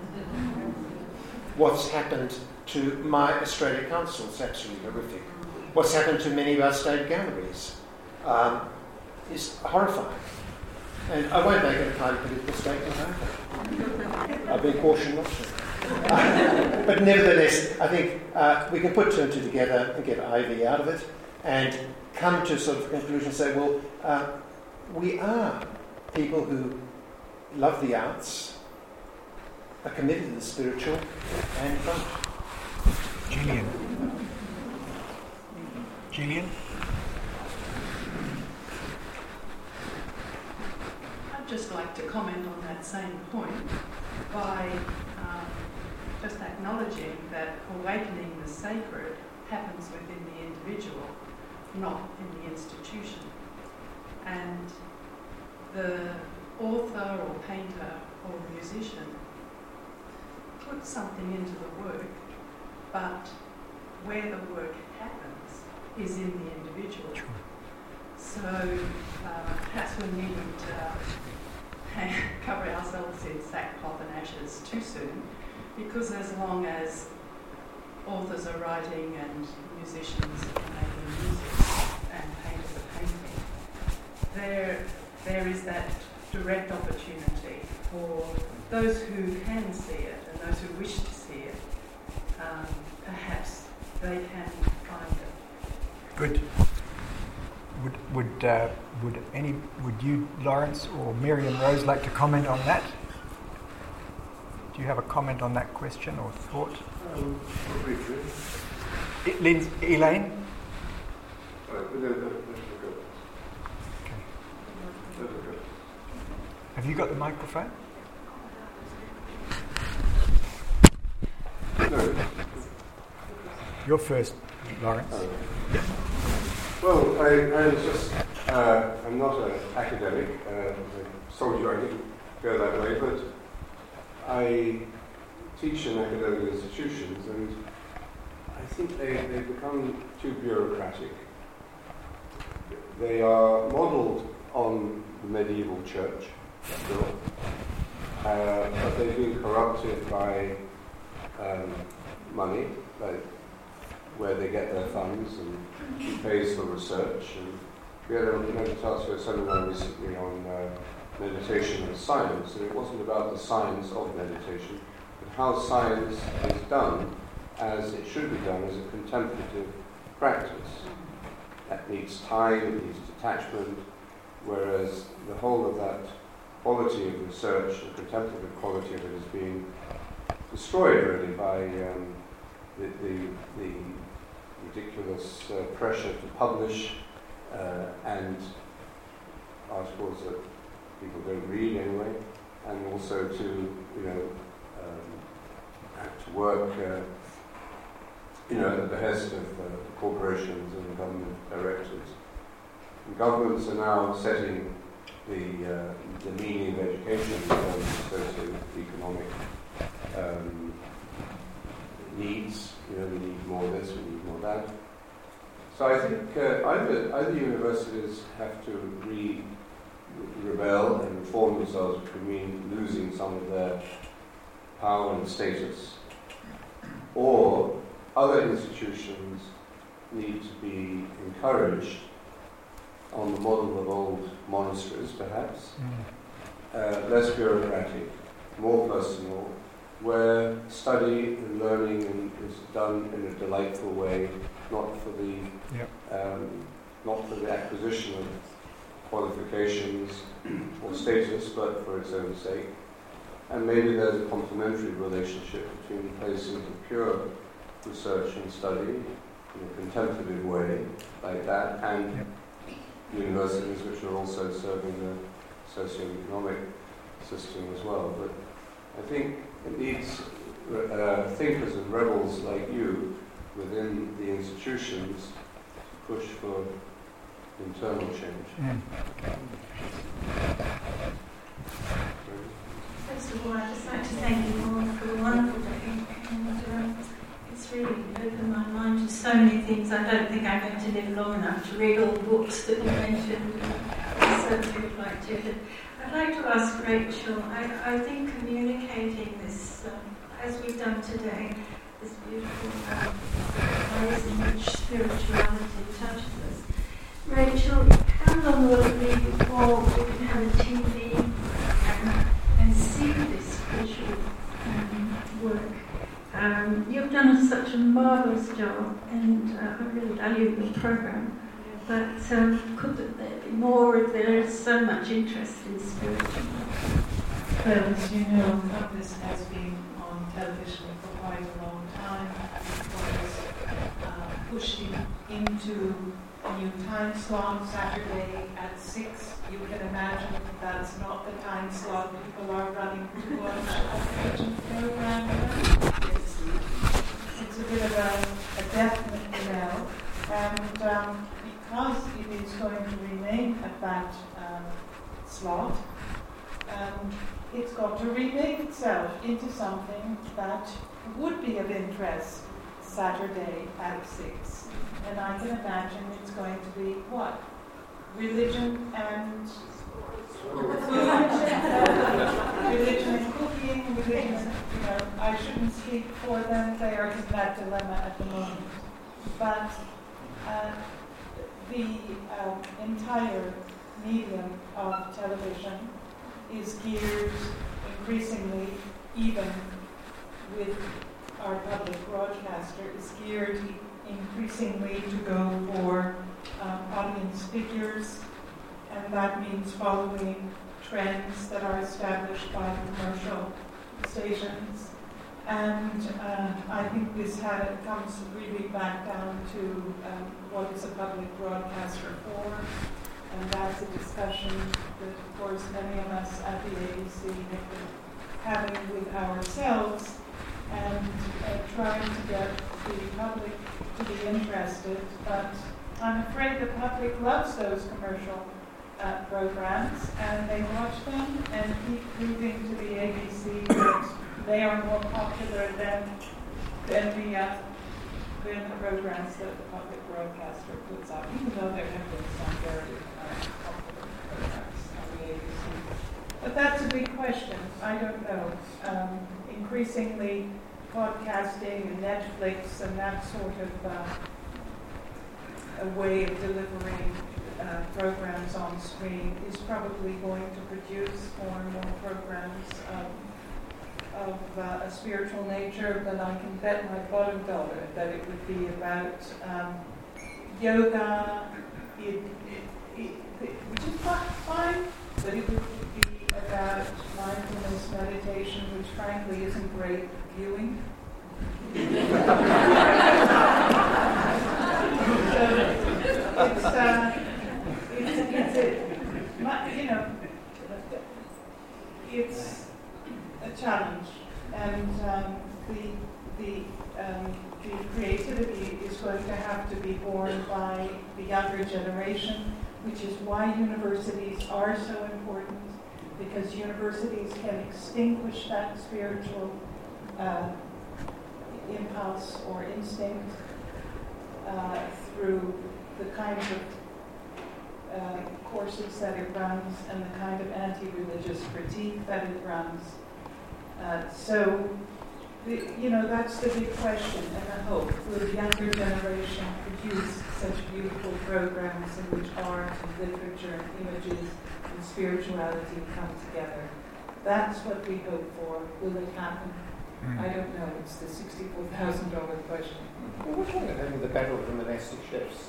What's happened to my Australia Council is absolutely horrific. What's happened to many of our state galleries is horrifying. And I won't make it a kind of political statement either. I've been cautioned not to. But nevertheless, I think we can put two and two together and get Ivy out of it and come to sort of a conclusion and say, well, we are people who love the arts, are committed to the spiritual, and don't. Gillian? I'd just like to comment on that same point by just acknowledging that awakening the sacred happens within the individual, not in the institution. And the author or painter or musician puts something into the work, but where the work happens is in the individual. So perhaps we needn't cover ourselves in sackcloth and ashes too soon, because as long as authors are writing and musicians are making music and painters are painting, there is that direct opportunity for those who can see it and those who wish to see it. Perhaps they can find it. Good. Would you, Lawrence, or Miriam Rose, like to comment on that? Do you have a comment on that question or thought? Briefly. Elaine? Have you got the microphone? No. You're first, Lawrence. Well, I was just, I'm not an academic. I told you I didn't go that way, but I teach in academic institutions, and I think they've become too bureaucratic. They are modelled on the medieval church, still, but they've been corrupted by money, like where they get their funds, and who pays for research. And we had a Meditatio seminar recently on meditation and science, and it wasn't about the science of meditation, but how science is done as it should be done as a contemplative practice. That needs time, it needs detachment, whereas the whole of that quality of research, the contemplative quality of it, is being destroyed really by the ridiculous pressure to publish and articles that people don't read anyway, and also to have to work at the behest of corporations and government directors. And governments are now setting the meaning of education in terms of socio-economic needs. We need more of this, we need more of that. So I think either universities have to rebel and reform themselves, which would mean losing some of their power and status, or other institutions need to be encouraged on the model of old monasteries, perhaps, less bureaucratic, more personal, where study and learning is done in a delightful way, not for the acquisition of qualifications or status, but for its own sake. And maybe there's a complementary relationship between places of pure research and study in a contemplative way, like that, and universities which are also serving the socio-economic system as well. But I think it needs thinkers and rebels like you within the institutions to push for internal change. First of all, I'd just like to thank you all for a wonderful day, and it's really opened my mind to so many things. I don't think I'm going to live long enough to read all the books that you mentioned. I certainly would like to. I'd like to ask Rachel, I think communicating this, as we've done today, this beautiful ways in which spirituality touches us. Rachel, how long will it be before we can have a TV and see this visual work? You've done such a marvellous job, and I really value the programme. But could there be more if there is so much interest in spirituality? Well, as you know, this has been on television for quite a long time. It was pushed into a new time slot, Saturday at 6. You can imagine that's not the time slot people are running to watch a television program. It's a bit of a definite no. And because it is going to remain at that slot, it's got to remake itself into something that would be of interest Saturday at 6. And I can imagine it's going to be what? Religion and religion and cooking, religion, I shouldn't speak for them, they are in that dilemma at the moment. But the entire medium of television is geared increasingly, even with our public broadcaster, is geared increasingly to go for audience figures, and that means following trends that are established by the commercial stations. And I think this comes really back down to what is a public broadcaster for, and that's a discussion that, of course, many of us at the ABC have been having with ourselves, and trying to get the public to be interested. But I'm afraid the public loves those commercial programs, and they watch them and keep proving to the ABC that they are more popular than the programs that the public broadcaster puts out, even though there have been some very popular programs on the ABC. But that's a big question. I don't know. Increasingly, podcasting and Netflix and that sort of a way of delivering programs on screen is probably going to produce more and more programs of a spiritual nature, but I can bet my bottom dollar that it would be about yoga. which is fine, but it would be about mindfulness meditation, which frankly isn't great viewing. It's a challenge, and the creativity is going to have to be borne by the younger generation, which is why universities are so important, because universities can extinguish that spiritual impulse or instinct through the kinds of courses that it runs and the kind of anti-religious critique that it runs. That's the big question and the hope. Will the younger generation produce such beautiful programs in which art and literature and images and spirituality come together? That's what we hope for. Will it happen? I don't know. It's the $64,000 question. Well, what's wrong with having the battle of the monastic chefs?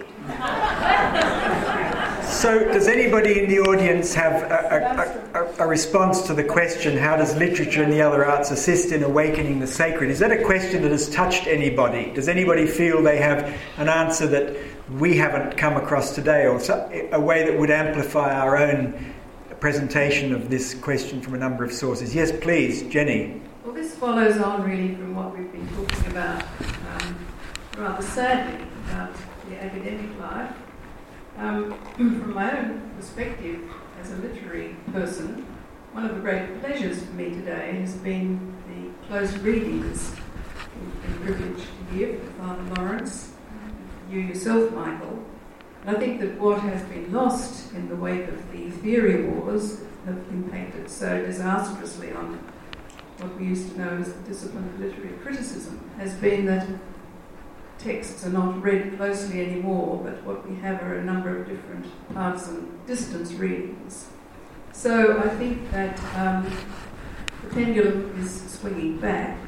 So, does anybody in the audience have a response to the question, how does literature and the other arts assist in awakening the sacred? Is that a question that has touched anybody? Does anybody feel they have an answer that we haven't come across today, or a way that would amplify our own presentation of this question from a number of sources? Yes, please, Jenny. Well, this follows on really from what we've been talking about rather sadly about the academic life. From my own perspective as a literary person, one of the great pleasures for me today has been the close readings I've been privileged to give with Father Lawrence, you yourself, Michael. And I think that what has been lost in the wake of the theory wars that have impacted so disastrously on what we used to know as the discipline of literary criticism has been that texts are not read closely anymore, but what we have are a number of different partisan distance readings. So I think that the pendulum is swinging back.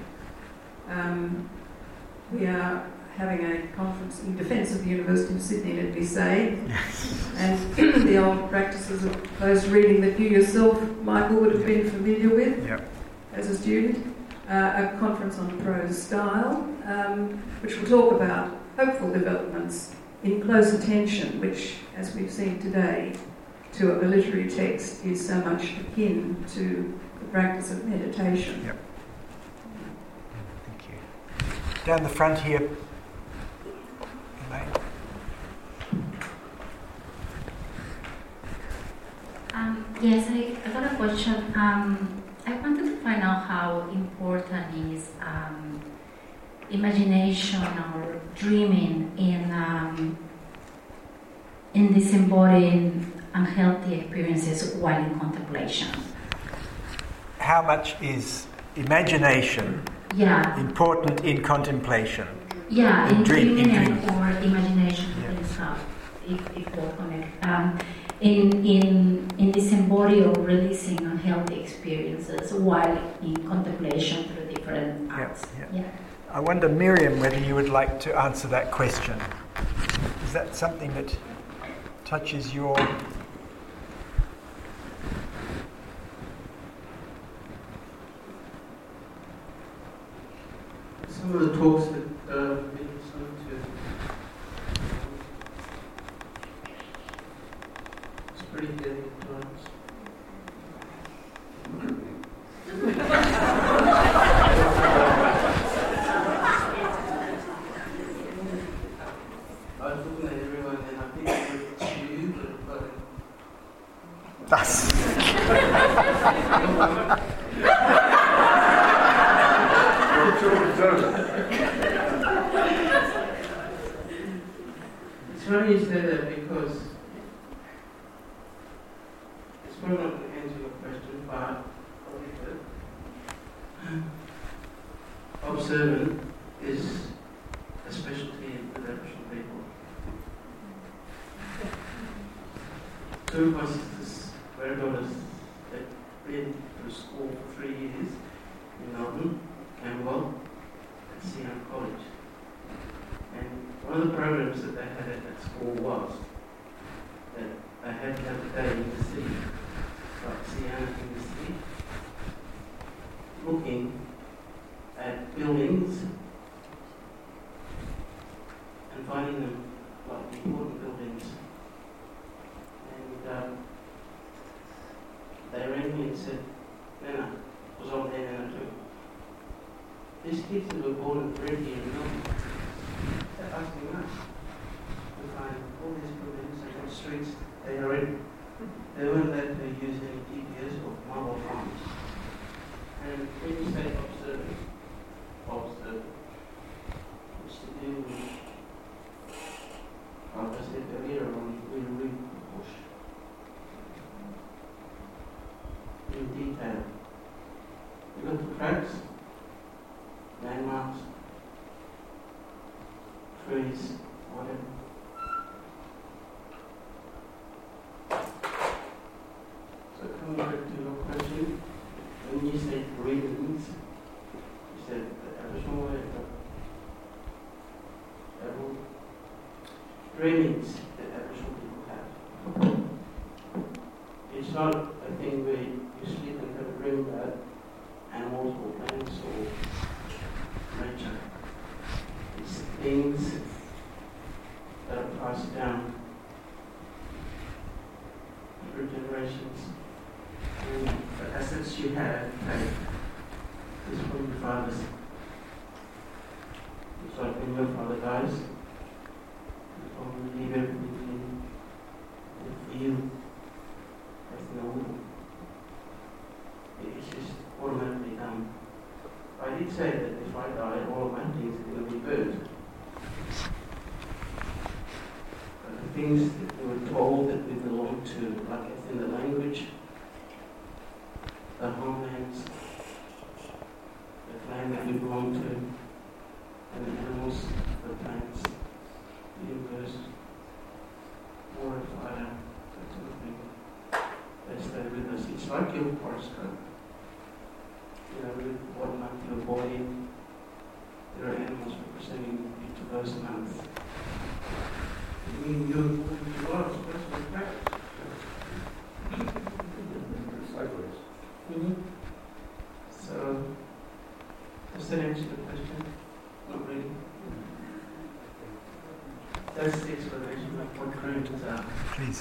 We are having a conference in defence of the University of Sydney, let me say, and the old practices of close reading that you yourself, Michael, would have been familiar with as a student. A conference on prose style, which will talk about hopeful developments in close attention, which, as we've seen today, to a literary text is so much akin to the practice of meditation. Yep. Thank you. Down the front here, Elaine. Yes, I got a question. I wanted to find out how important is imagination or dreaming in disembodying unhealthy experiences while in contemplation. How much is imagination important in contemplation? Yeah, in dreaming or imagination itself, if we'll connect. In disembody or releasing unhealthy experiences while in contemplation through different arts. Yeah. I wonder, Miriam, whether you would like to answer that question. Is that something that touches your... Some of the talks that I've been listening to, it's pretty heavy at times. I was looking at everyone and I think it's you, but That's... It's funny you say that because it's probably not going to answer your question, but I'll leave it. Observant is a specialty with Aboriginal people. Two of my sisters, granddaughters, they've been through school for 3 years in Melbourne, Camberwell, at Seaham College. And one of the programs that they had at that school was that I had the other day in the city, like Siena in the city, looking at buildings and finding them like important buildings. And they rang me and said, Nana, was on there Nana too. These kids that were born and bred here in Melbourne, they're asking us to find all these buildings and streets they are in. They weren't allowed to use any GPS or mobile phones. And when you say observing, what's to do with, like I said earlier, we read the bush in detail. You look for cracks, landmarks, trees, whatever. So coming back to your question, when you say dreamings, you said the Aboriginal way of dreamings that Aboriginal people have. It's not a thing where you sleep and have a dream about animals or plants or nature. It's things that are passed down through generations. And the assets you have is from your fathers. It's like when your father dies, you probably leave everything for you. That's no will. It's just automatically done. I did say that if I die, all of my things are going to be burned. But the things that we were told that we belong to, like in the language, the homelands, the land that we belong to, and the animals, the plants, the universe, water, fire, that sort of thing. They stay with us. It's like your horoscope. You know, what month you're born in, there are animals representing each of those months. I mean, you're born in July, it's supposed to be practice. Mm-hmm. So, does that answer the question? Not really. That's the explanation of what dreams are. Please.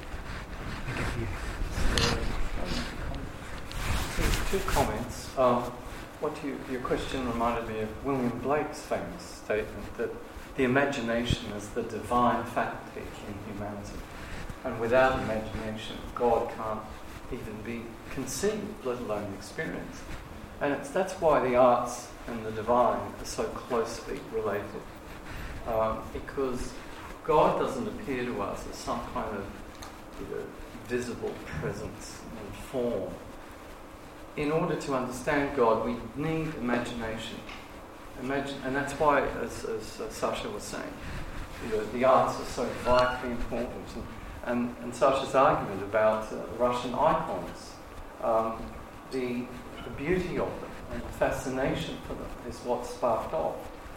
Two comments. Your question reminded me of William Blake's famous statement that the imagination is the divine faculty in humanity. And without imagination, God can't even be conceived, let alone experienced. And that's why the arts and the divine are so closely related. Because God doesn't appear to us as some kind of visible presence and form. In order to understand God, we need imagination. And that's why, as Sasha was saying, the arts are so vitally important. And Sasha's argument about Russian icons, the beauty of them and the fascination for them is what sparked off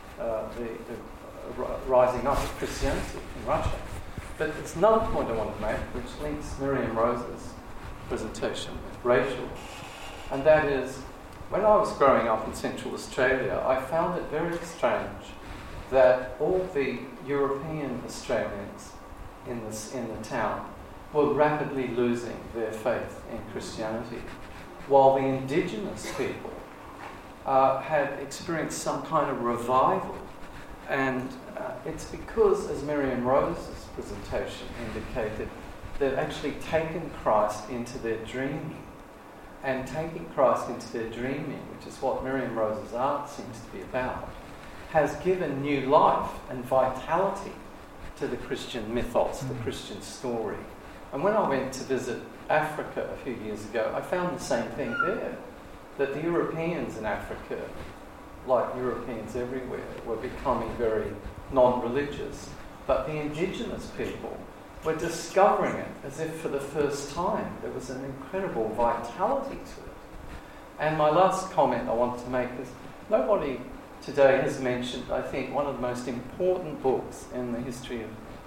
the rising up of Christianity in Russia. But there's another point I want to make, which links Miriam Rose's presentation with Rachel, and that is, when I was growing up in Central Australia, I found it very strange that all the European Australians in the town were rapidly losing their faith in Christianity, while the indigenous people had experienced some kind of revival. And it's because, as Miriam Rose's presentation indicated, they've actually taken Christ into their dreaming. And taking Christ into their dreaming, which is what Miriam Rose's art seems to be about, has given new life and vitality to the Christian mythos, the Christian story. And when I went to visit Africa a few years ago, I found the same thing there, that the Europeans in Africa, like Europeans everywhere, were becoming very non-religious, but the indigenous people were discovering it as if for the first time. There was an incredible vitality to it. And my last comment I want to make is, nobody today has mentioned, I think, one of the most important books in the history of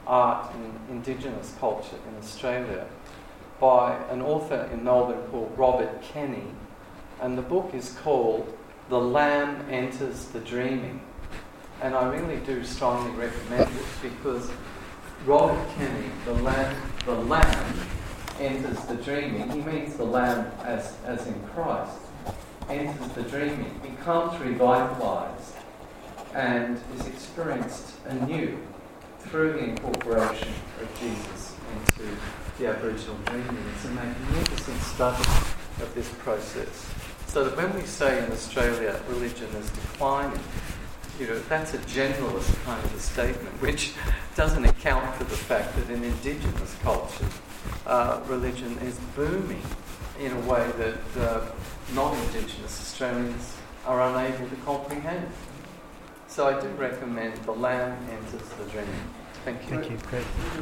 art and Indigenous culture in Australia by an author in Melbourne called Robert Kenny, and the book is called The Lamb Enters the Dreaming. And I really do strongly recommend it because Robert Kenny, the lamb enters the dreaming. He means the lamb as in Christ, enters the dreaming, becomes revitalized and is experienced anew through the incorporation of Jesus into the Aboriginal dreaming. It's a magnificent study of this process. So that when we say in Australia religion is declining, that's a generalist kind of a statement, which doesn't account for the fact that in Indigenous cultures, religion is booming in a way that non-Indigenous Australians are unable to comprehend. So I do recommend The Lamb Enters the Dreaming. Thank you. Thank you. Great.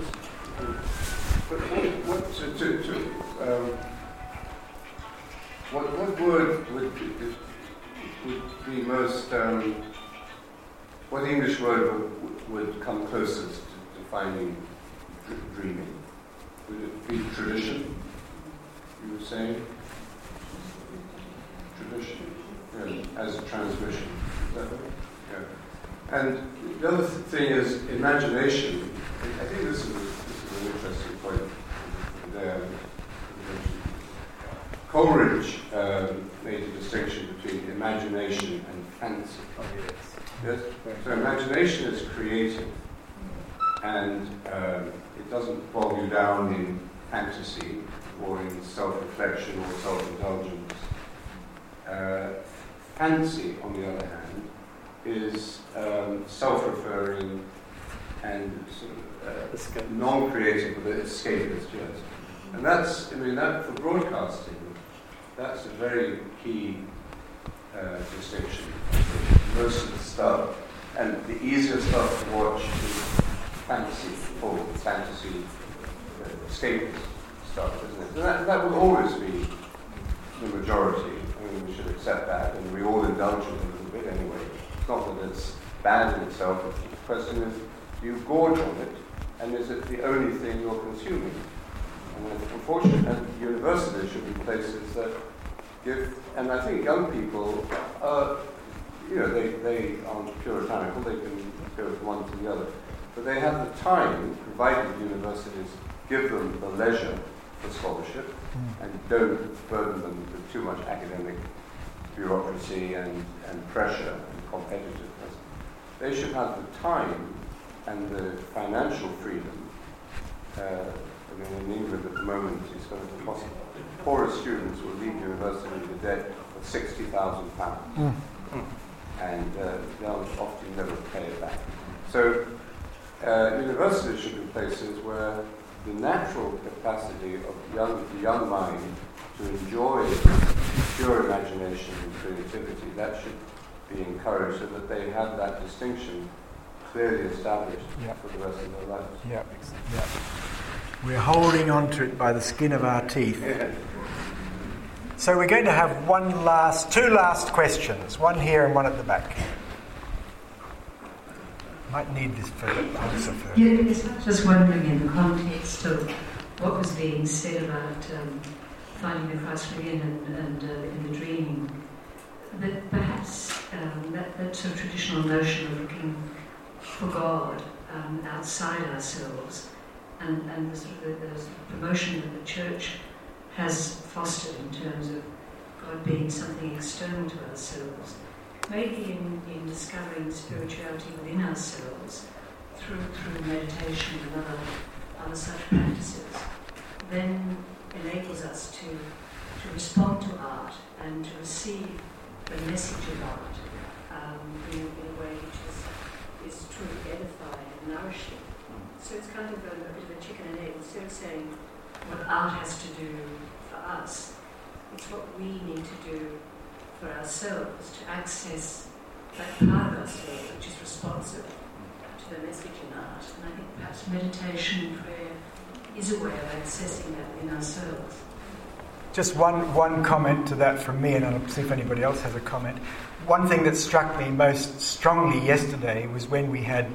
What word would be most... what English word would come closest to defining dreaming? Would it be tradition? You were saying? Tradition. Yeah, as a transmission. Is that right? Yeah. And the other thing is imagination. I think this is an interesting point there. Coleridge made a distinction between imagination and fantasy. Oh, yes. Yes? So imagination is creative, and it doesn't bog you down in fantasy or in self-reflection or self-indulgence. Fancy, on the other hand, is self-referring and sort of non-creative, but escapist, yes. And that's, that for broadcasting, that's a very key distinction. Most of the stuff, and the easiest stuff to watch is fantasy, escapist stuff, isn't it? And that will always be the majority. We should accept that, and we all indulge in it a little bit anyway. It's not that it's bad in itself, the question is, do you gorge on it, and is it the only thing you're consuming? And unfortunately, universities should be places that give, and I think young people, they aren't puritanical, they can go from one to the other, but they have the time, provided universities give them the leisure for scholarship, and don't burden them with too much academic bureaucracy and pressure and competitiveness. They should have the time and the financial freedom. In England at the moment, it's going to cost poorest students will leave university with a debt of £60,000, and they'll often never pay it back. So universities should be places where the natural capacity of the young mind to enjoy pure imagination and creativity, that should be encouraged so that they have that distinction clearly established for the rest of their lives. Yeah. We're holding on to it by the skin of our teeth. Yeah. So we're going to have two last questions, one here and one at the back. Might need this for the answer first. Yes, just wondering in the context of what was being said about finding the Christ within and in the dreaming, that perhaps that sort of traditional notion of looking for God outside ourselves and the sort of the promotion that the Church has fostered in terms of God being something external to ourselves, maybe in discovering spirituality within ourselves through meditation and other such practices, then enables us to respond to art and to receive the message of art in a way which is truly edifying and nourishing. So it's kind of a bit of a chicken and egg. Instead of saying what art has to do for us, it's what we need to do for ourselves to access that part of ourselves which is responsive to the message in art. And I think perhaps meditation and prayer is a way of accessing that in ourselves. Just one comment to that from me, and I'll see if anybody else has a comment. One thing that struck me most strongly yesterday was when we had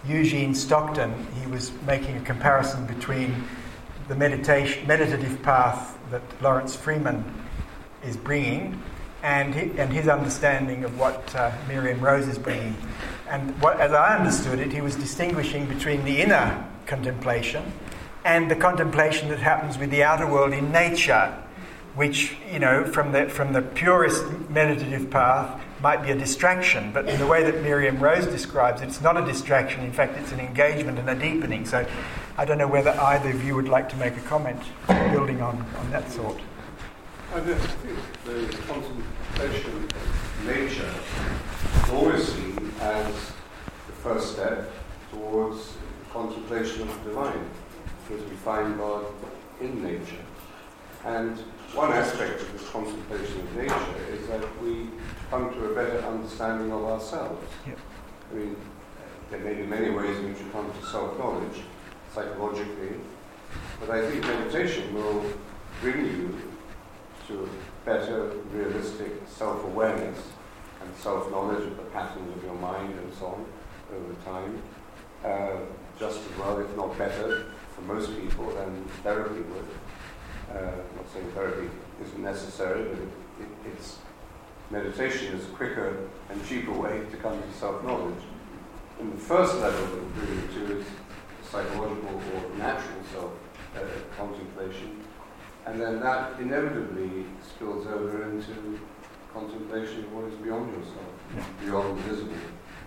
Eugene Stockton, he was making a comparison between the meditative path that Lawrence Freeman is bringing and his understanding of what Miriam Rose is bringing. And as I understood it, he was distinguishing between the inner contemplation and the contemplation that happens with the outer world in nature, which, from the purest meditative path might be a distraction, but in the way that Miriam Rose describes it, it's not a distraction. In fact, it's an engagement and a deepening. So I don't know whether either of you would like to make a comment building on that thought. I just think the contemplation of nature is always seen as the first step towards the contemplation of the divine, because we find God in nature. And one aspect of this contemplation of nature is that we come to a better understanding of ourselves. Yep. I mean, there may be many ways in which you come to self-knowledge, psychologically, but I think meditation will bring you to a better, realistic self-awareness and self-knowledge of the patterns of your mind and so on over time, just as well, if not better, for most people than therapy would. I'm not saying therapy isn't necessary, but it's meditation is a quicker and cheaper way to come to self-knowledge. And the first level that we're bringing to is psychological or natural self-contemplation. And then that inevitably spills over into contemplation of what is beyond yourself, beyond the visible.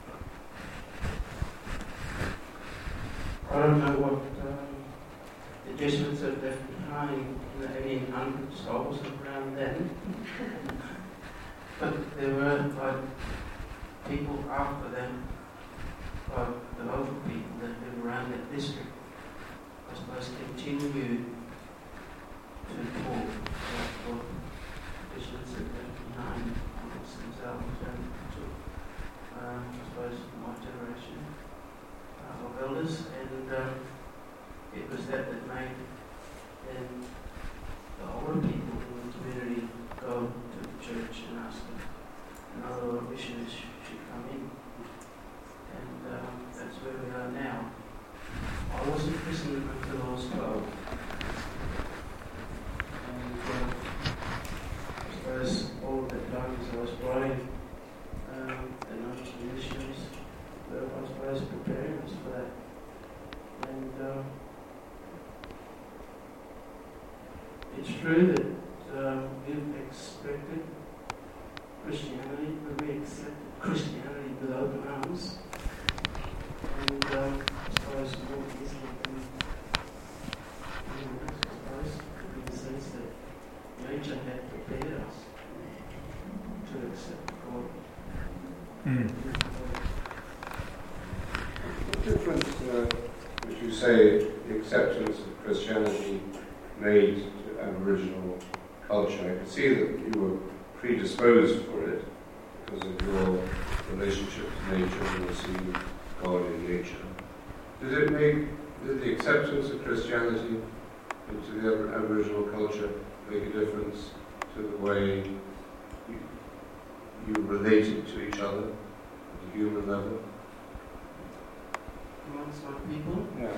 I don't know what the Jesuits have left behind in the 1800s. I wasn't around then. But there were people after them, the local people that live around that district, I suppose, continue to talk about what the Jesuits have left behind amongst themselves and to, I suppose, my generation of elders. And it was that made then the older people in the community go to the church and ask them, another missionaries should come in. And that's where we are now. I wasn't christened until I was 12. And I suppose all of that time as I was growing, the number of missionaries were, I suppose, preparing us for that. And it's true that we've expected Christianity, but we accepted Christianity with open arms. And I suppose more easily than anyone else, I suppose, in the sense that nature had prepared us to accept God. What difference would you say the acceptance of Christianity made to Aboriginal culture? I could see that you were predisposed for it because of your relationship to nature and you see God in nature. Did the acceptance of Christianity into the Aboriginal culture make a difference to the way you related to each other at a human level? Amongst my people? Yeah.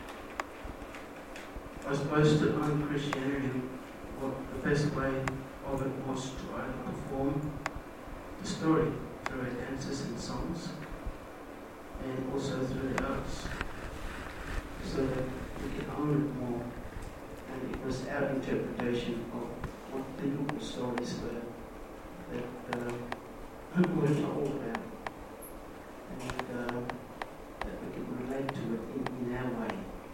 I suppose to own Christianity, what the best way of it was to perform the story through our dances and songs, and also through the arts, so that we could own it more. And it was our interpretation of what biblical stories were that we were told about, and that we could relate to it in our way.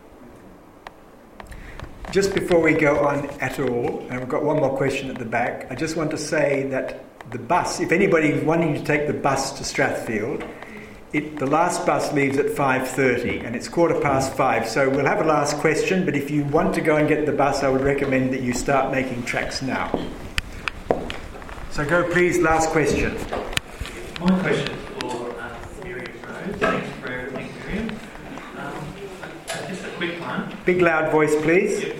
Just before we go on at all, and we've got one more question at the back, I just want to say that the bus, if anybody is wanting to take the bus to Strathfield, the last bus leaves at 5:30 and it's 5:15, so we'll have a last question, but if you want to go and get the bus, I would recommend that you start making tracks now. So go please, last question. My question for Miriam Rose. Thanks for everything, Miriam. Just a quick one. Big loud voice, please. Yep.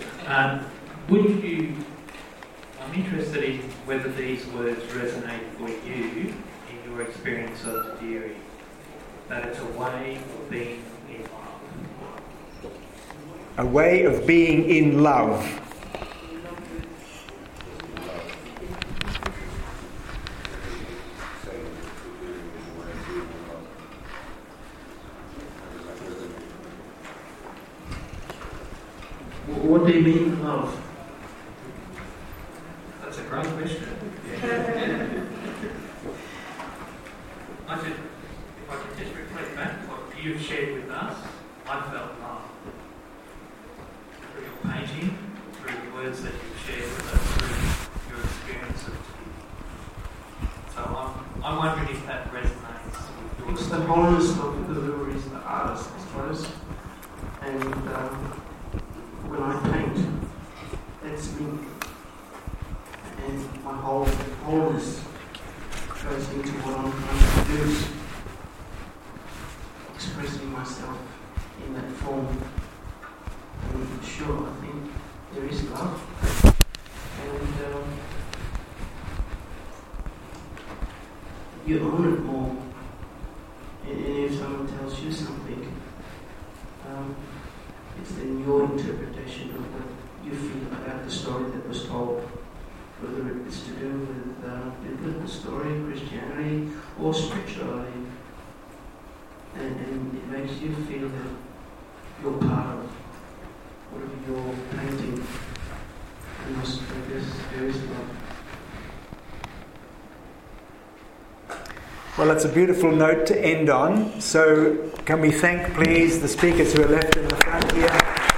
I'm interested in whether these words resonate for you in your experience of theory. That it's a way of being A way of being in love. What do you mean love? That's a great question. If I could just reflect back what you've shared with us, I felt love. Through your painting, through the words that you've shared with us, through your experience of it. So I'm wondering if that resonates with your It's the wholeness of whoever is the artist, I suppose. And when I paint, that's me. And my wholeness goes into what I'm trying to do, expressing myself in that form. And sure, I think there is love. And you own it more. And if someone tells you something, it's then your interpretation of what you feel about the story that was told, whether it is to do with biblical story, Christianity, or spirituality. And it makes you feel that you're part of whatever you're painting. And I guess there is love. Well, it's a beautiful note to end on. So can we thank, please, the speakers who are left in the front here.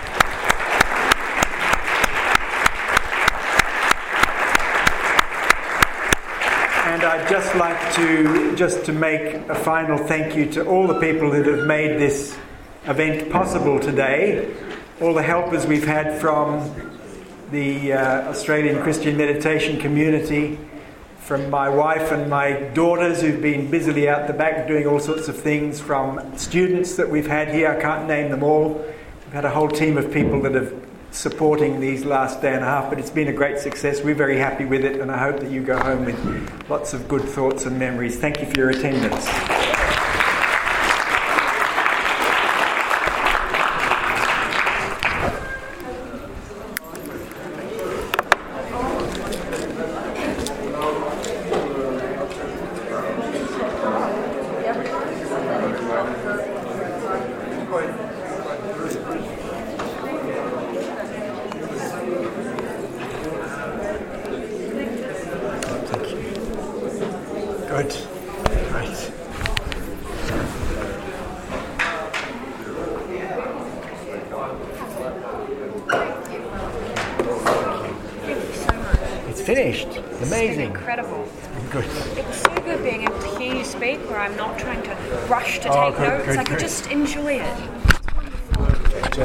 And I'd just like to make a final thank you to all the people that have made this event possible today, all the helpers we've had from the Australian Christian meditation community, from my wife and my daughters who've been busily out the back doing all sorts of things, from students that we've had here, I can't name them all. We've had a whole team of people that have supporting these last day and a half, but it's been a great success. We're very happy with it, and I hope that you go home with lots of good thoughts and memories. Thank you for your attendance. Finished. Amazing. Incredible. Good. It was so good being able to hear you speak where I'm not trying to rush to take notes. I could just enjoy it.